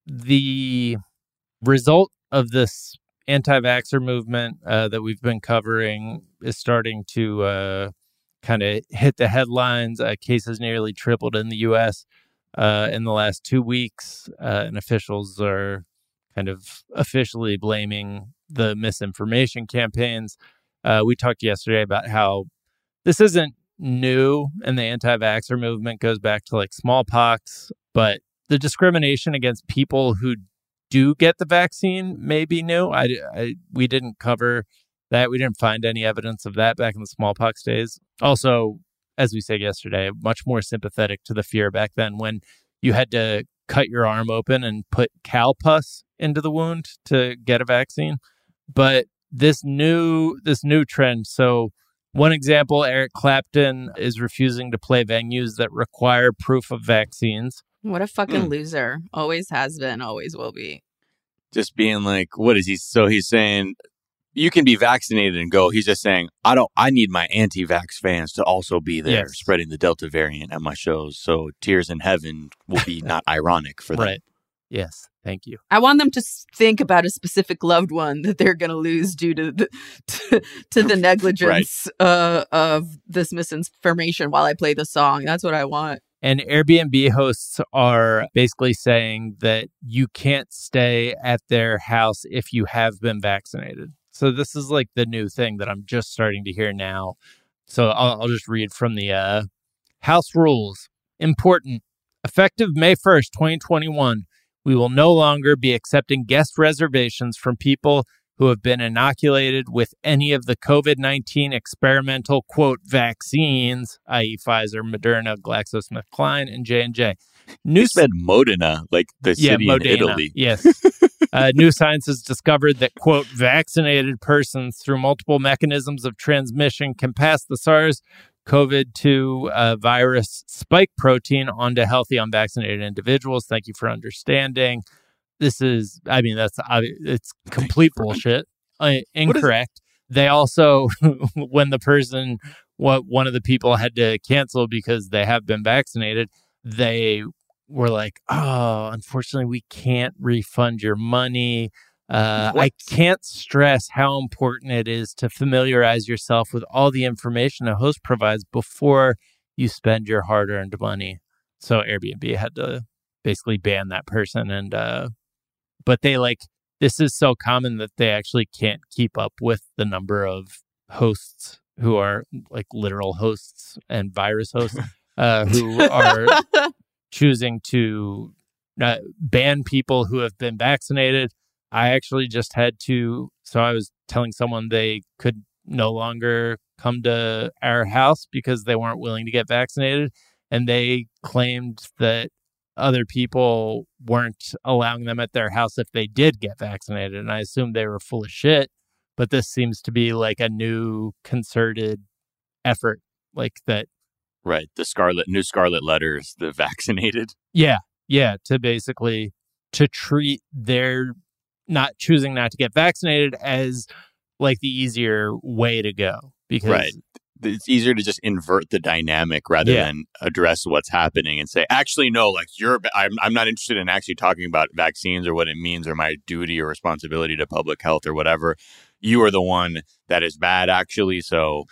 the result of this anti-vaxxer movement uh, that we've been covering is starting to uh, kind of hit the headlines. Uh, cases nearly tripled in the U S uh, in the last two weeks, uh, and officials are kind of officially blaming the misinformation campaigns. Uh, we talked yesterday about how this isn't new, and the anti-vaxxer movement goes back to like smallpox, but the discrimination against people who do get the vaccine may be new. I, I, we didn't cover that. We didn't find any evidence of that back in the smallpox days. Also, as we said yesterday, much more sympathetic to the fear back then when you had to cut your arm open and put cow pus into the wound to get a vaccine. But this new this new trend, so one example, Eric Clapton is refusing to play venues that require proof of vaccines. What a fucking Mm. loser. Always has been, always will be. Just being like, what is he? So he's saying you can be vaccinated and go. He's just saying, I don't, I need my anti-vax fans to also be there Yes. spreading the Delta variant at my shows. So Tears in Heaven will be not ironic for them. Right. Yes. Thank you. I want them to s- think about a specific loved one that they're going to lose due to the, to, to the negligence uh, of this misinformation while I play the song. That's what I want. And Airbnb hosts are basically saying that you can't stay at their house if you have been vaccinated. So this is like the new thing that I'm just starting to hear now. So I'll, I'll just read from the uh, House rules. Important. Effective May first, twenty twenty-one, we will no longer be accepting guest reservations from people who have been inoculated with any of the COVID nineteen experimental, quote, vaccines, that is. Pfizer, Moderna, GlaxoSmithKline, and J and J. New You said Modena, like the yeah, city Modena, in Italy. Yes. uh, new science has discovered that, quote, vaccinated persons through multiple mechanisms of transmission can pass the SARS-C o V two uh, virus spike protein onto healthy unvaccinated individuals. Thank you for understanding. This is, I mean, that's, uh, it's complete bullshit. Uh, incorrect. They also, when the person, what one of the people had to cancel because they have been vaccinated, they were like, oh, unfortunately, we can't refund your money. Uh, I can't stress how important it is to familiarize yourself with all the information a host provides before you spend your hard-earned money. So Airbnb had to basically ban that person. And, uh, but they like, this is so common that they actually can't keep up with the number of hosts who are like literal hosts and virus hosts uh, who are choosing to uh, ban people who have been vaccinated. I actually just had to, so I was telling someone they could no longer come to our house because they weren't willing to get vaccinated. And they claimed that other people weren't allowing them at their house if they did get vaccinated. And I assumed they were full of shit. But this seems to be like a new concerted effort like that. Right. The scarlet, new scarlet letters, the vaccinated. Yeah. Yeah. To basically, to treat their not choosing not to get vaccinated as like the easier way to go. Because right. It's easier to just invert the dynamic rather Yeah. than address what's happening and say, actually, no, like you're, I'm, I'm not interested in actually talking about vaccines or what it means or my duty or responsibility to public health or whatever. You are the one that is bad, actually. So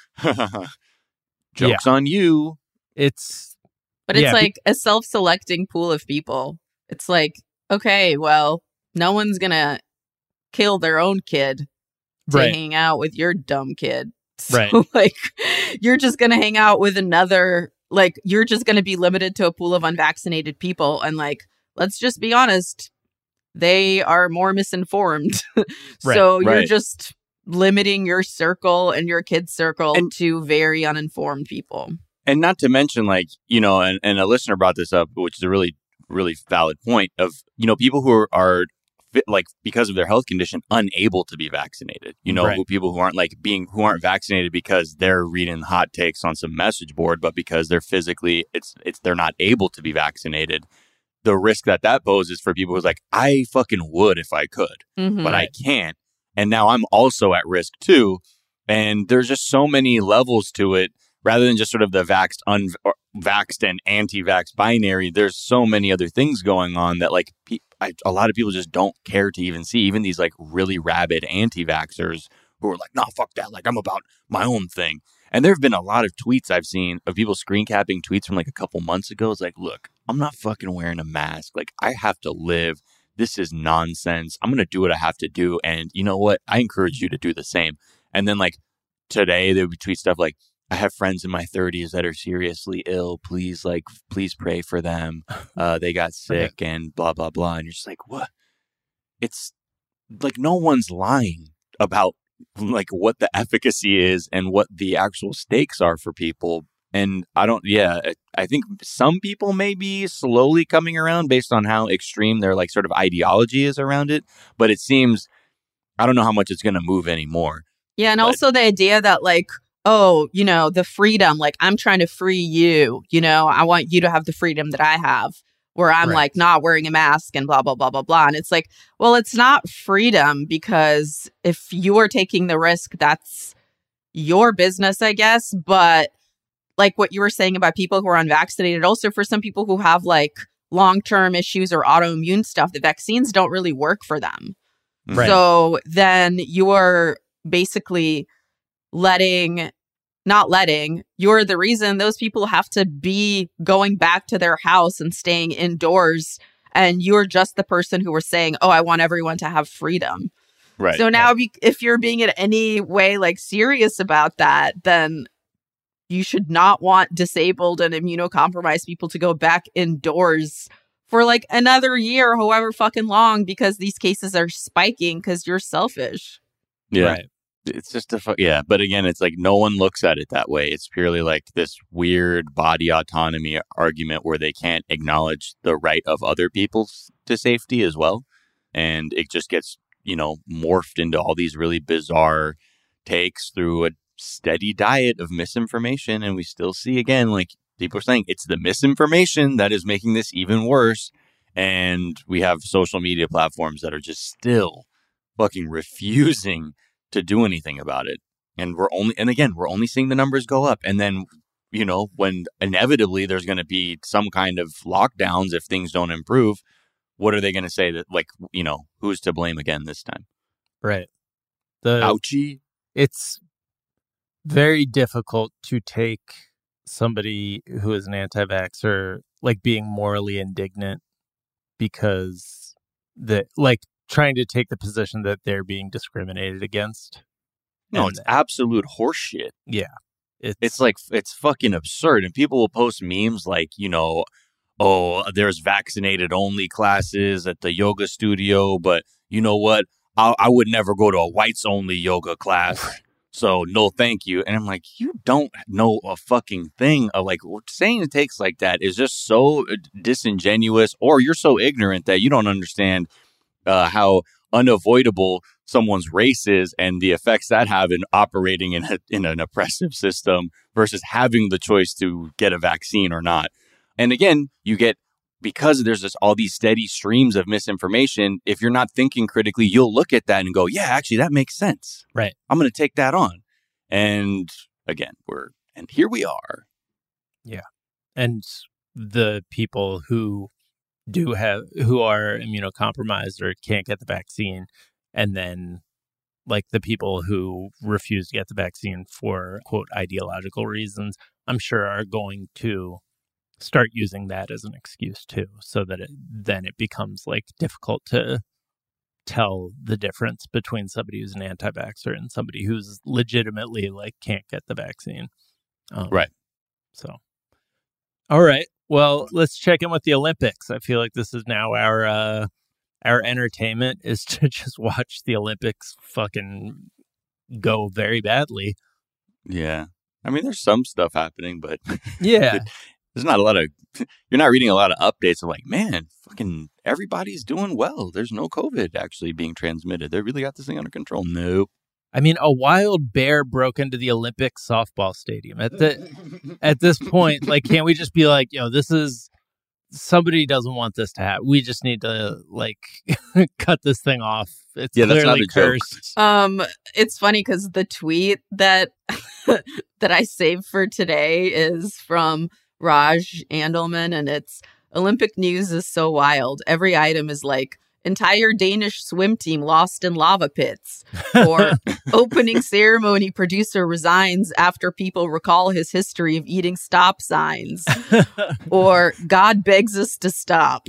joke's on you. It's, But it's Yeah, like a self-selecting pool of people. It's like, okay, well, no one's going to kill their own kid to Right. hang out with your dumb kid. So, Right. like, you're just going to hang out with another, like, you're just going to be limited to a pool of unvaccinated people. And, like, let's just be honest, they are more misinformed. Right, So you're right. just limiting your circle and your kid's circle to very uninformed people. And not to mention, like, you know, and, and a listener brought this up, which is a really, really valid point of, you know, people who are, are fit, like, because of their health condition, unable to be vaccinated. You know, Right. who, people who aren't like being, who aren't vaccinated because they're reading hot takes on some message board, but because they're physically, it's, it's, they're not able to be vaccinated. The risk that that poses for people who's like, I fucking would if I could, Mhm. but I can't. And now I'm also at risk too. And there's just so many levels to it. rather than just sort of the vaxxed, unvaxxed and anti-vax binary, there's so many other things going on that like pe- I, a lot of people just don't care to even see. Even these like really rabid anti-vaxxers who are like, nah, fuck that. Like, I'm about my own thing. And there have been a lot of tweets I've seen of people screen capping tweets from like a couple months ago. It's like, look, I'm not fucking wearing a mask. Like, I have to live. This is nonsense. I'm going to do what I have to do. And you know what? I encourage you to do the same. And then like today, they would tweet stuff like, I have friends in my thirties that are seriously ill. Please, like, please pray for them. Uh, they got sick and blah, blah, blah. And you're just like, what? It's like no one's lying about like what the efficacy is and what the actual stakes are for people. And I don't, yeah, I think some people may be slowly coming around based on how extreme their like sort of ideology is around it. But it seems, I don't know how much it's going to move anymore. Yeah. And but, also the idea that like, oh, you know, the freedom, like I'm trying to free you, you know, I want you to have the freedom that I have, where I'm right. like not wearing a mask and blah, blah, blah, blah, blah. And it's like, well, it's not freedom, because if you are taking the risk, that's your business, I guess. But like what you were saying about people who are unvaccinated, also for some people who have like long-term issues or autoimmune stuff, the vaccines don't really work for them. Right. So then you're basically letting, not letting, you're the reason those people have to be going back to their house and staying indoors. And you're just the person who was saying, oh, I want everyone to have freedom. Right. So now right. Be- if you're being in any way like serious about that, then you should not want disabled and immunocompromised people to go back indoors for like another year, however fucking long, because these cases are spiking because you're selfish. Yeah. Right. It's just a fu- yeah, but again, it's like no one looks at it that way. It's purely like this weird body autonomy argument where they can't acknowledge the right of other people to safety as well, and it just gets, you know, morphed into all these really bizarre takes through a steady diet of misinformation. And we still see again, like people are saying, it's the misinformation that is making this even worse. And we have social media platforms that are just still fucking refusing to do anything about it. And we're only, and again, we're only seeing the numbers go up. And then, you know, when inevitably there's going to be some kind of lockdowns if things don't improve, what are they going to say that, like, you know, who's to blame again this time? Right. The Ouchie. It's very difficult to take somebody who is an anti-vaxxer, like being morally indignant because the, like, trying to take the position that they're being discriminated against. No, and it's absolute horseshit. Yeah. It's, it's like, it's fucking absurd. And people will post memes like, you know, oh, there's vaccinated only classes at the yoga studio, but you know what? I, I would never go to a whites only yoga class. So no, thank you. And I'm like, you don't know a fucking thing. Of like saying it takes like that is just so disingenuous, or you're so ignorant that you don't understand Uh, how unavoidable someone's race is and the effects that have in operating in, a, in an oppressive system versus having the choice to get a vaccine or not. And again, you get, because there's just all these steady streams of misinformation, if you're not thinking critically, you'll look at that and go, yeah, actually, that makes sense. Right. I'm going to take that on. And again, we're, and here we are. Yeah. And the people who do have, who are immunocompromised or can't get the vaccine, and then like the people who refuse to get the vaccine for quote ideological reasons, I'm sure are going to start using that as an excuse too, so that it, then it becomes like difficult to tell the difference between somebody who's an anti-vaxxer and somebody who's legitimately like can't get the vaccine. Um, right. So, all right. Well, let's check in with the Olympics. I feel like this is now our uh, our entertainment is to just watch the Olympics fucking go very badly. Yeah. I mean, there's some stuff happening, but yeah, there's not a lot of, you're not reading a lot of updates of like, man, fucking everybody's doing well. There's no COVID actually being transmitted. They really got this thing under control. Nope. I mean, a wild bear broke into the Olympic softball stadium. At the at this point, like, can't we just be like, yo, this is, somebody doesn't want this to happen. We just need to like cut this thing off. It's yeah, clearly that's not a cursed. joke. Um, it's funny because the tweet that that I saved for today is from Raj Andelman, and it's Olympic news is so wild. Every item is like entire Danish swim team lost in lava pits, or opening ceremony producer resigns after people recall his history of eating stop signs, or God begs us to stop.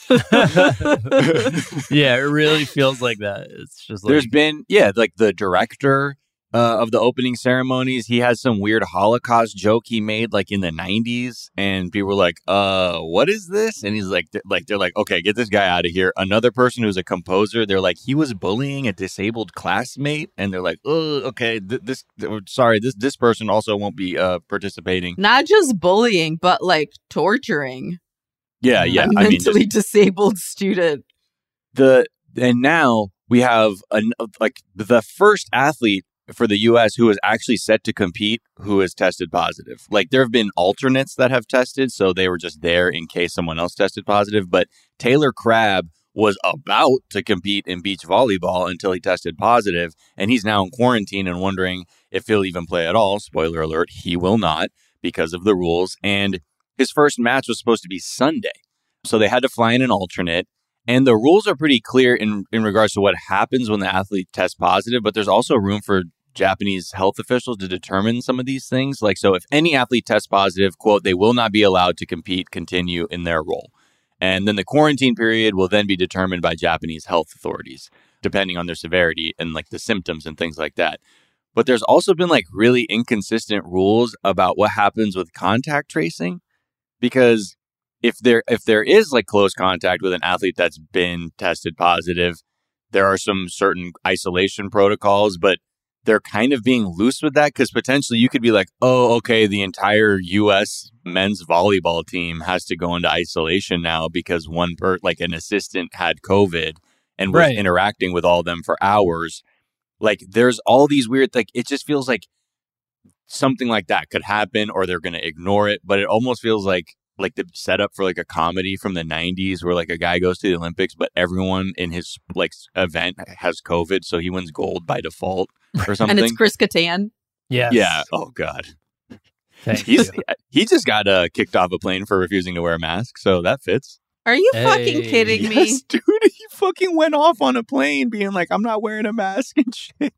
Yeah, it really feels like that. It's just like, there's been, yeah, like the director uh, of the opening ceremonies, he has some weird Holocaust joke he made like in the nineties, and people were like, uh, what is this? And he's like, th- like they're like, okay, get this guy out of here. Another person who's a composer, they're like, he was bullying a disabled classmate, and they're like, oh, okay, th- this, th- sorry, this this person also won't be uh, participating. Not just bullying, but like torturing. Yeah, yeah. A I mean, mentally just, disabled student. the and now we have an, like the first athlete for the U S who is actually set to compete who has tested positive. Like there have been alternates that have tested, so they were just there in case someone else tested positive. But Taylor Crabb was about to compete in beach volleyball until he tested positive, and he's now in quarantine and wondering if he'll even play at all. Spoiler alert, he will not because of the rules. And his first match was supposed to be Sunday, so they had to fly in an alternate. And the rules are pretty clear in, in regards to what happens when the athlete tests positive, but there's also room for Japanese health officials to determine some of these things. Like, so if any athlete tests positive, quote, they will not be allowed to compete, continue in their role. And then the quarantine period will then be determined by Japanese health authorities, depending on their severity and like the symptoms and things like that. But there's also been like really inconsistent rules about what happens with contact tracing, because if there if there is like close contact with an athlete that's been tested positive, there are some certain isolation protocols, but they're kind of being loose with that because potentially you could be like, oh, okay, the entire U S men's volleyball team has to go into isolation now because one per like an assistant had COVID and was Right. interacting with all of them for hours. Like there's all these weird, like it just feels like something like that could happen, or they're going to ignore it. But it almost feels like like the setup for like a comedy from the nineties where like a guy goes to the Olympics, but everyone in his like event has COVID, so he wins gold by default or something. And it's Chris Kattan. Yes. Yeah. Oh God. Thank He's you. he just got uh, kicked off a plane for refusing to wear a mask, so that fits. Are you Hey. fucking kidding me? Yes, dude. He fucking went off on a plane, being like, "I'm not wearing a mask and shit."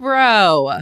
Bro.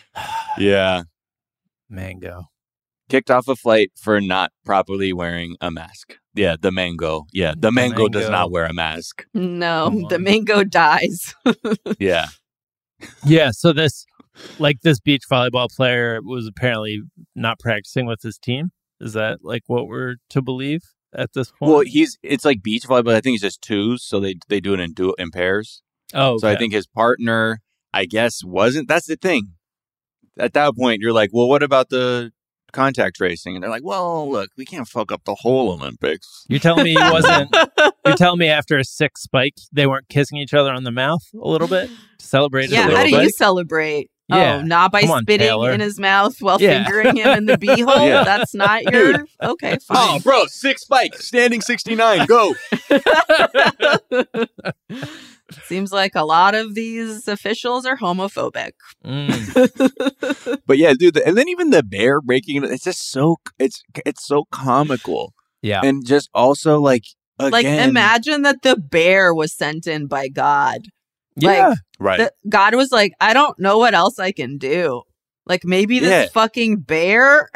Yeah. Mango. Kicked off a flight for not properly wearing a mask. Yeah, the mango. Yeah, the mango, mango. does not wear a mask. No, the mango dies. Yeah. Yeah, so this like this beach volleyball player was apparently not practicing with his team. Is that like what we're to believe at this point? Well, he's it's like beach volleyball. I think it's just twos, so they they do it in duo in pairs. Oh, so I okay. think his partner, I guess, wasn't. That's the thing. At that point, you're like, well, what about the contact tracing? And they're like, well, look, we can't fuck up the whole Olympics. You're telling me he wasn't you're telling me after a sick spike they weren't kissing each other on the mouth a little bit to celebrate it a Yeah, little how do bit? you celebrate? Yeah. Oh, not by Come on, spitting Taylor. in his mouth while Yeah. fingering him in the beehole? Yeah. That's not your... Okay, Oh, fine. bro, six spike, standing sixty-nine, go. Seems like a lot of these officials are homophobic. Mm. But yeah, dude, the, and then even the bear breaking it, it's just so it's it's so comical. Yeah. And just also like again, Like, imagine that the bear was sent in by God. Yeah. Like, right. the, God was like, I don't know what else I can do. Like, maybe this Yeah. fucking bear.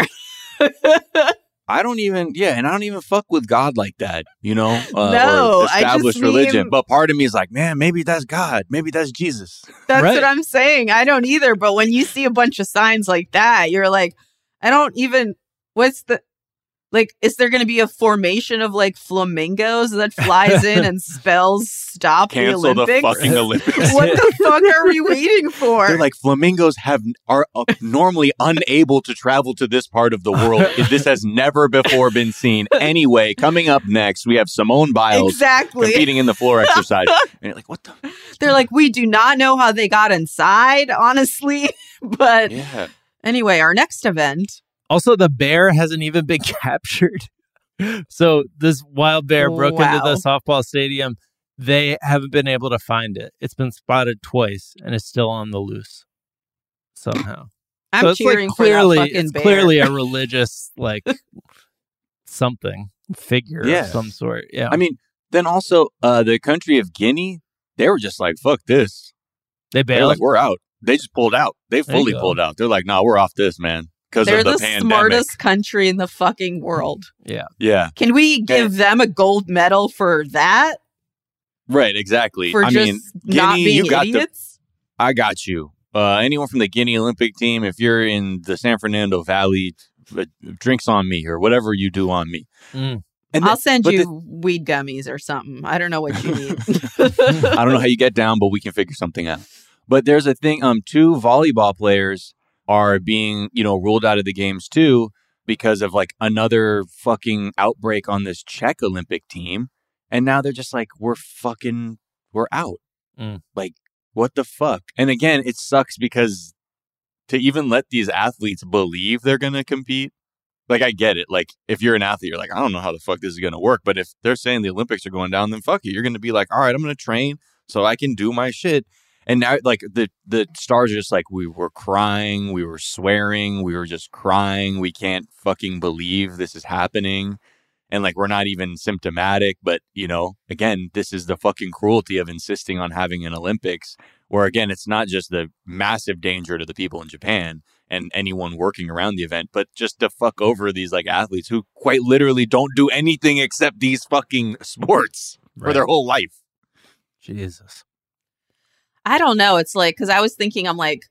I don't even, yeah, and I don't even fuck with God like that, you know, uh, No, or I established just religion. mean- But part of me is like, man, maybe that's God, maybe that's Jesus. That's Right. what I'm saying. I don't either. But when you see a bunch of signs like that, you're like, I don't even, what's the, like, is there going to be a formation of like flamingos that flies in and spells stop Cancel the the Olympics? fucking Olympics. What the fuck are we waiting for? They're like, flamingos have are uh, normally unable to travel to this part of the world. This has never before been seen. Anyway, coming up next, we have Simone Biles Exactly. competing in the floor exercise. And you're like, what the? They're like, we do not know how they got inside, honestly. But Yeah. anyway, our next event. Also, the bear hasn't even been captured. So this wild bear broke into Wow. the softball stadium. They haven't been able to find it. It's been spotted twice and it's still on the loose somehow. I'm so it's cheering like for that clearly, fucking it's bear. clearly a religious like something figure Yeah. of some sort. Yeah. I mean, then also uh, the country of Guinea, they were just like, fuck this. They They're bailed. like, we're out. They just pulled out. They There you fully go. pulled out. They're like, nah, we're off this, man. Because They're of the, the pandemic. smartest country in the fucking world. Yeah. Yeah. Can we give them a gold medal for that? Right, exactly. For I just mean, not Guinea, being you got idiots? the. I got you. Uh, anyone from the Guinea Olympic team, if you're in the San Fernando Valley, uh, drinks on me or whatever you do on me. Mm. And I'll the- send but you the- weed gummies or something. I don't know what you need. I don't know how you get down, but we can figure something out. But there's a thing. Um, two volleyball players are being, you know, ruled out of the games too because of like another fucking outbreak on this Czech Olympic team, and now they're just like, we're fucking, we're out. Mm. Like, what the fuck? And again, it sucks because to even let these athletes believe they're gonna compete. Like, I get it. Like, if you're an athlete, you're like, I don't know how the fuck this is going to work. But if they're saying the Olympics are going down, then fuck it. You're going to be like, all right, I'm going to train so I can do my shit. And now, like, the, the stars are just like, we were crying. We were swearing. We were just crying. We can't fucking believe this is happening. And, like, we're not even symptomatic. But, you know, again, this is the fucking cruelty of insisting on having an Olympics where, again, it's not just the massive danger to the people in Japan and anyone working around the event, but just to fuck over these like athletes who quite literally don't do anything except these fucking sports for Right. their whole life. Jesus. I don't know. It's like, because I was thinking, I'm like,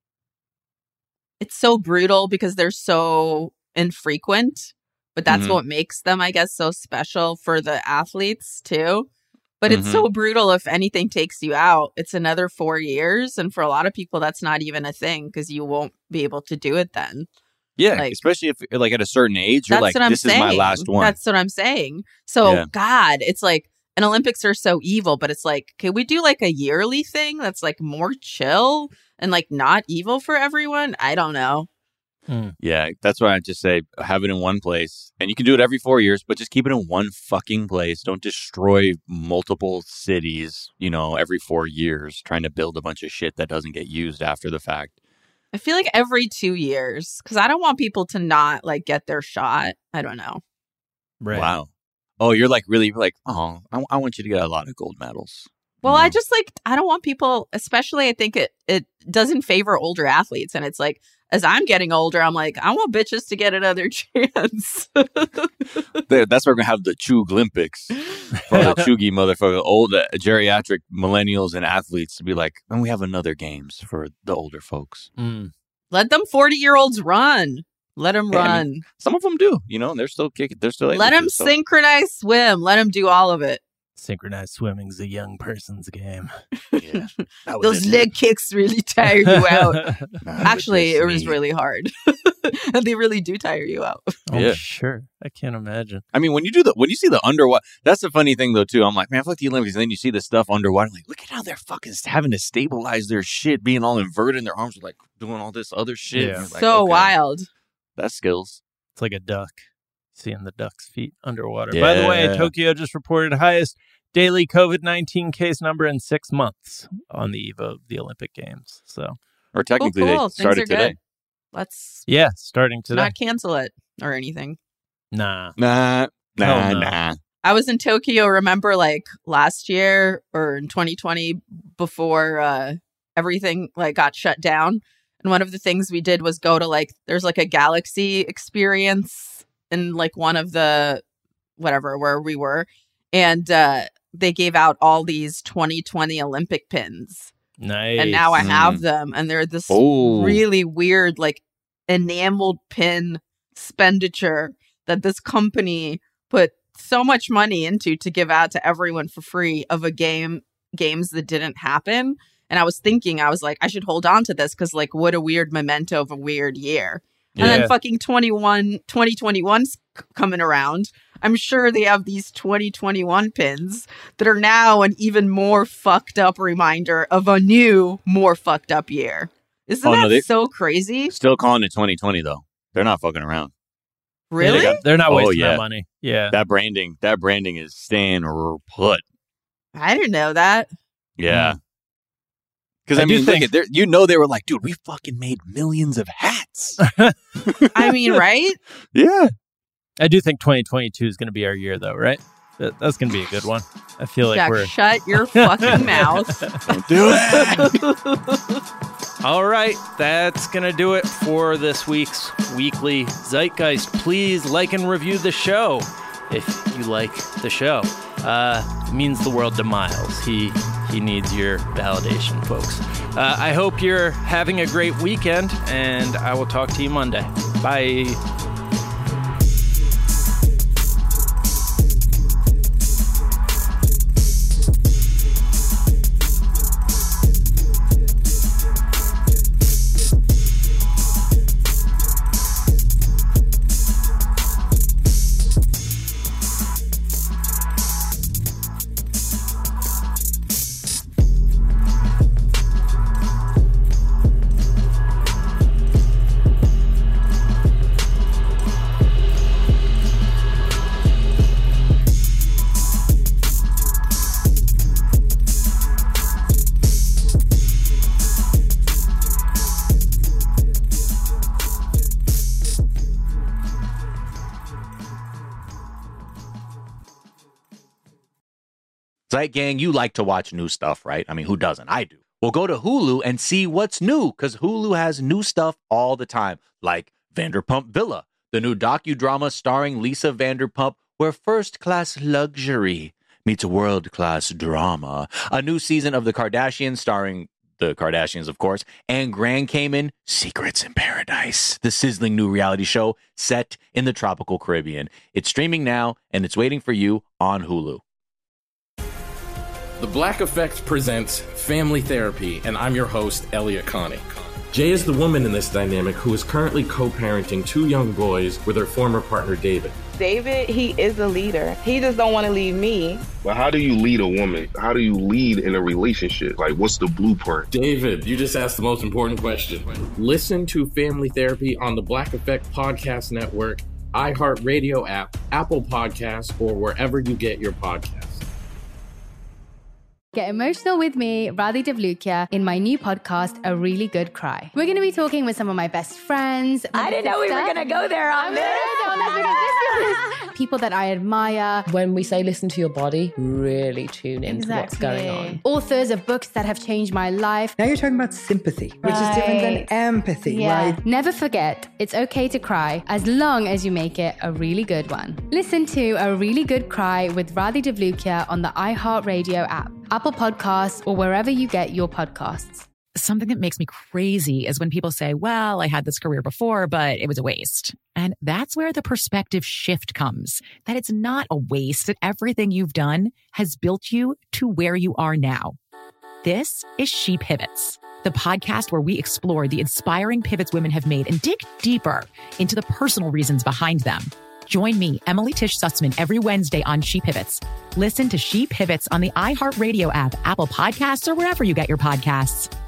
it's so brutal because they're so infrequent, but that's Mhm. what makes them, I guess, so special for the athletes too. But it's Mhm. so brutal if anything takes you out. It's another four years. And for a lot of people, that's not even a thing because you won't be able to do it then. Yeah, Like- especially if like at a certain age, you're That's like, what I'm this saying. is my last one. That's what I'm saying. So, Yeah. God, it's like, and Olympics are so evil, but it's like, can we do like a yearly thing that's like more chill and like not evil for everyone? I don't know. Yeah, that's why I just say have it in one place. And you can do it every four years, but just keep it in one fucking place. Don't destroy multiple cities, you know, every four years trying to build a bunch of shit that doesn't get used after the fact. I feel like every two years because I don't want people to not like get their shot. I don't know. Right. Wow. Oh, you're like really like, oh, I, I want you to get a lot of gold medals. Well, I just like, I don't want people, especially I think it, it doesn't favor older athletes. And it's like, as I'm getting older, I'm like, I want bitches to get another chance. There, that's where we're gonna have the Chug Olympics for the Chugi motherfucker, old uh, geriatric millennials and athletes to be like, and we have another games for the older folks. Mm. Let them forty year olds run. Let them Hey, I run. mean, some of them do, you know, they're still kicking. They're still able Let to, them so. synchronize swim. Let them do all of it. Synchronized swimming's a young person's game. Yeah, that was Those it. leg kicks really tire you out. Actually, just it was me. really hard. And they really do tire you out. Oh, Yeah. sure. I can't imagine. I mean, when you do the when you see the underwater, that's the funny thing though too. I'm like, man, fuck the Olympics. And then you see the stuff underwater. I'm like, look at how they're fucking having to stabilize their shit, being all inverted, and their arms are like doing all this other shit. Yeah. And you're like, So okay, wild. That's skills. It's like a duck. Seeing the duck's feet underwater. By the way, Yeah. Tokyo just reported highest daily COVID nineteen case number in six months on the eve of the Olympic Games. So, Or technically, cool. they Things started are good. today. Let's yeah, starting today. not cancel it or anything. Nah. Nah, nah, Hell no. nah. I was in Tokyo, remember, like last year or in twenty twenty before uh, everything like got shut down. And one of the things we did was go to like, there's like a galaxy experience in like one of the, whatever, where we were. And uh, they gave out all these twenty twenty Olympic pins. Nice. And now I have Mm. them. And they're this Oh. really weird, like enameled pin expenditure that this company put so much money into to give out to everyone for free of a game games that didn't happen. And I was thinking, I was like, I should hold on to this because like what a weird memento of a weird year. And Yeah. then fucking twenty-one, twenty twenty-one's c- coming around. I'm sure they have these twenty twenty-one pins that are now an even more fucked up reminder of a new, more fucked up year. Isn't Oh, that no, they- so crazy? Still calling it twenty twenty though. They're not fucking around. Really? They're, they're not Oh, wasting yeah. that money. Yeah. That branding, that branding is staying put. I didn't know that. Yeah. Because I, I do mean, think- look at you know they were like, dude, we fucking made millions of hats. I mean, right? Yeah. I do think twenty twenty-two is going to be our year, though, right? That, that's going to be a good one. I feel like Jack, we're... shut your fucking mouth. Don't do it. All right, that's going to do it for this week's Weekly Zeitgeist. Please like and review the show if you like the show. Uh, it means the world to Miles. He he needs your validation, folks. Uh, I hope you're having a great weekend, and I will talk to you Monday. Bye. Zeit Gang, you like to watch new stuff, right? I mean, who doesn't? I do. Well, go to Hulu and see what's new, because Hulu has new stuff all the time, like Vanderpump Villa, the new docudrama starring Lisa Vanderpump, where first-class luxury meets world-class drama. A new season of The Kardashians starring the Kardashians, of course, and Grand Cayman Secrets in Paradise, the sizzling new reality show set in the tropical Caribbean. It's streaming now, and it's waiting for you on Hulu. The Black Effect presents Family Therapy, and I'm your host, Elliot Connie. Jay is the woman in this dynamic who is currently co-parenting two young boys with her former partner, David. David, he is a leader. He just don't want to leave me. But how do you lead a woman? How do you lead in a relationship? Like, what's the blueprint? David, you just asked the most important question. Listen to Family Therapy on the Black Effect Podcast Network, iHeartRadio app, Apple Podcasts, or wherever you get your podcasts. Get emotional with me, Radhi Devlukia, in my new podcast, A Really Good Cry. We're going to be talking with some of my best friends. I didn't know we were going to go there on this. People that I admire. When we say listen to your body, really tune into Exactly. what's going on. Authors of books that have changed my life. Now you're talking about sympathy, which Right. is different than empathy, Yeah. right? Never forget, it's okay to cry as long as you make it a really good one. Listen to A Really Good Cry with Radhi Devlukia on the iHeartRadio app, Apple Podcasts, or wherever you get your podcasts. Something that makes me crazy is when people say, well, I had this career before, but it was a waste. And that's where the perspective shift comes, that it's not a waste, that everything you've done has built you to where you are now. This is She Pivots, the podcast where we explore the inspiring pivots women have made and dig deeper into the personal reasons behind them. Join me, Emily Tish Sussman, every Wednesday on She Pivots. Listen to She Pivots on the iHeartRadio app, Apple Podcasts, or wherever you get your podcasts.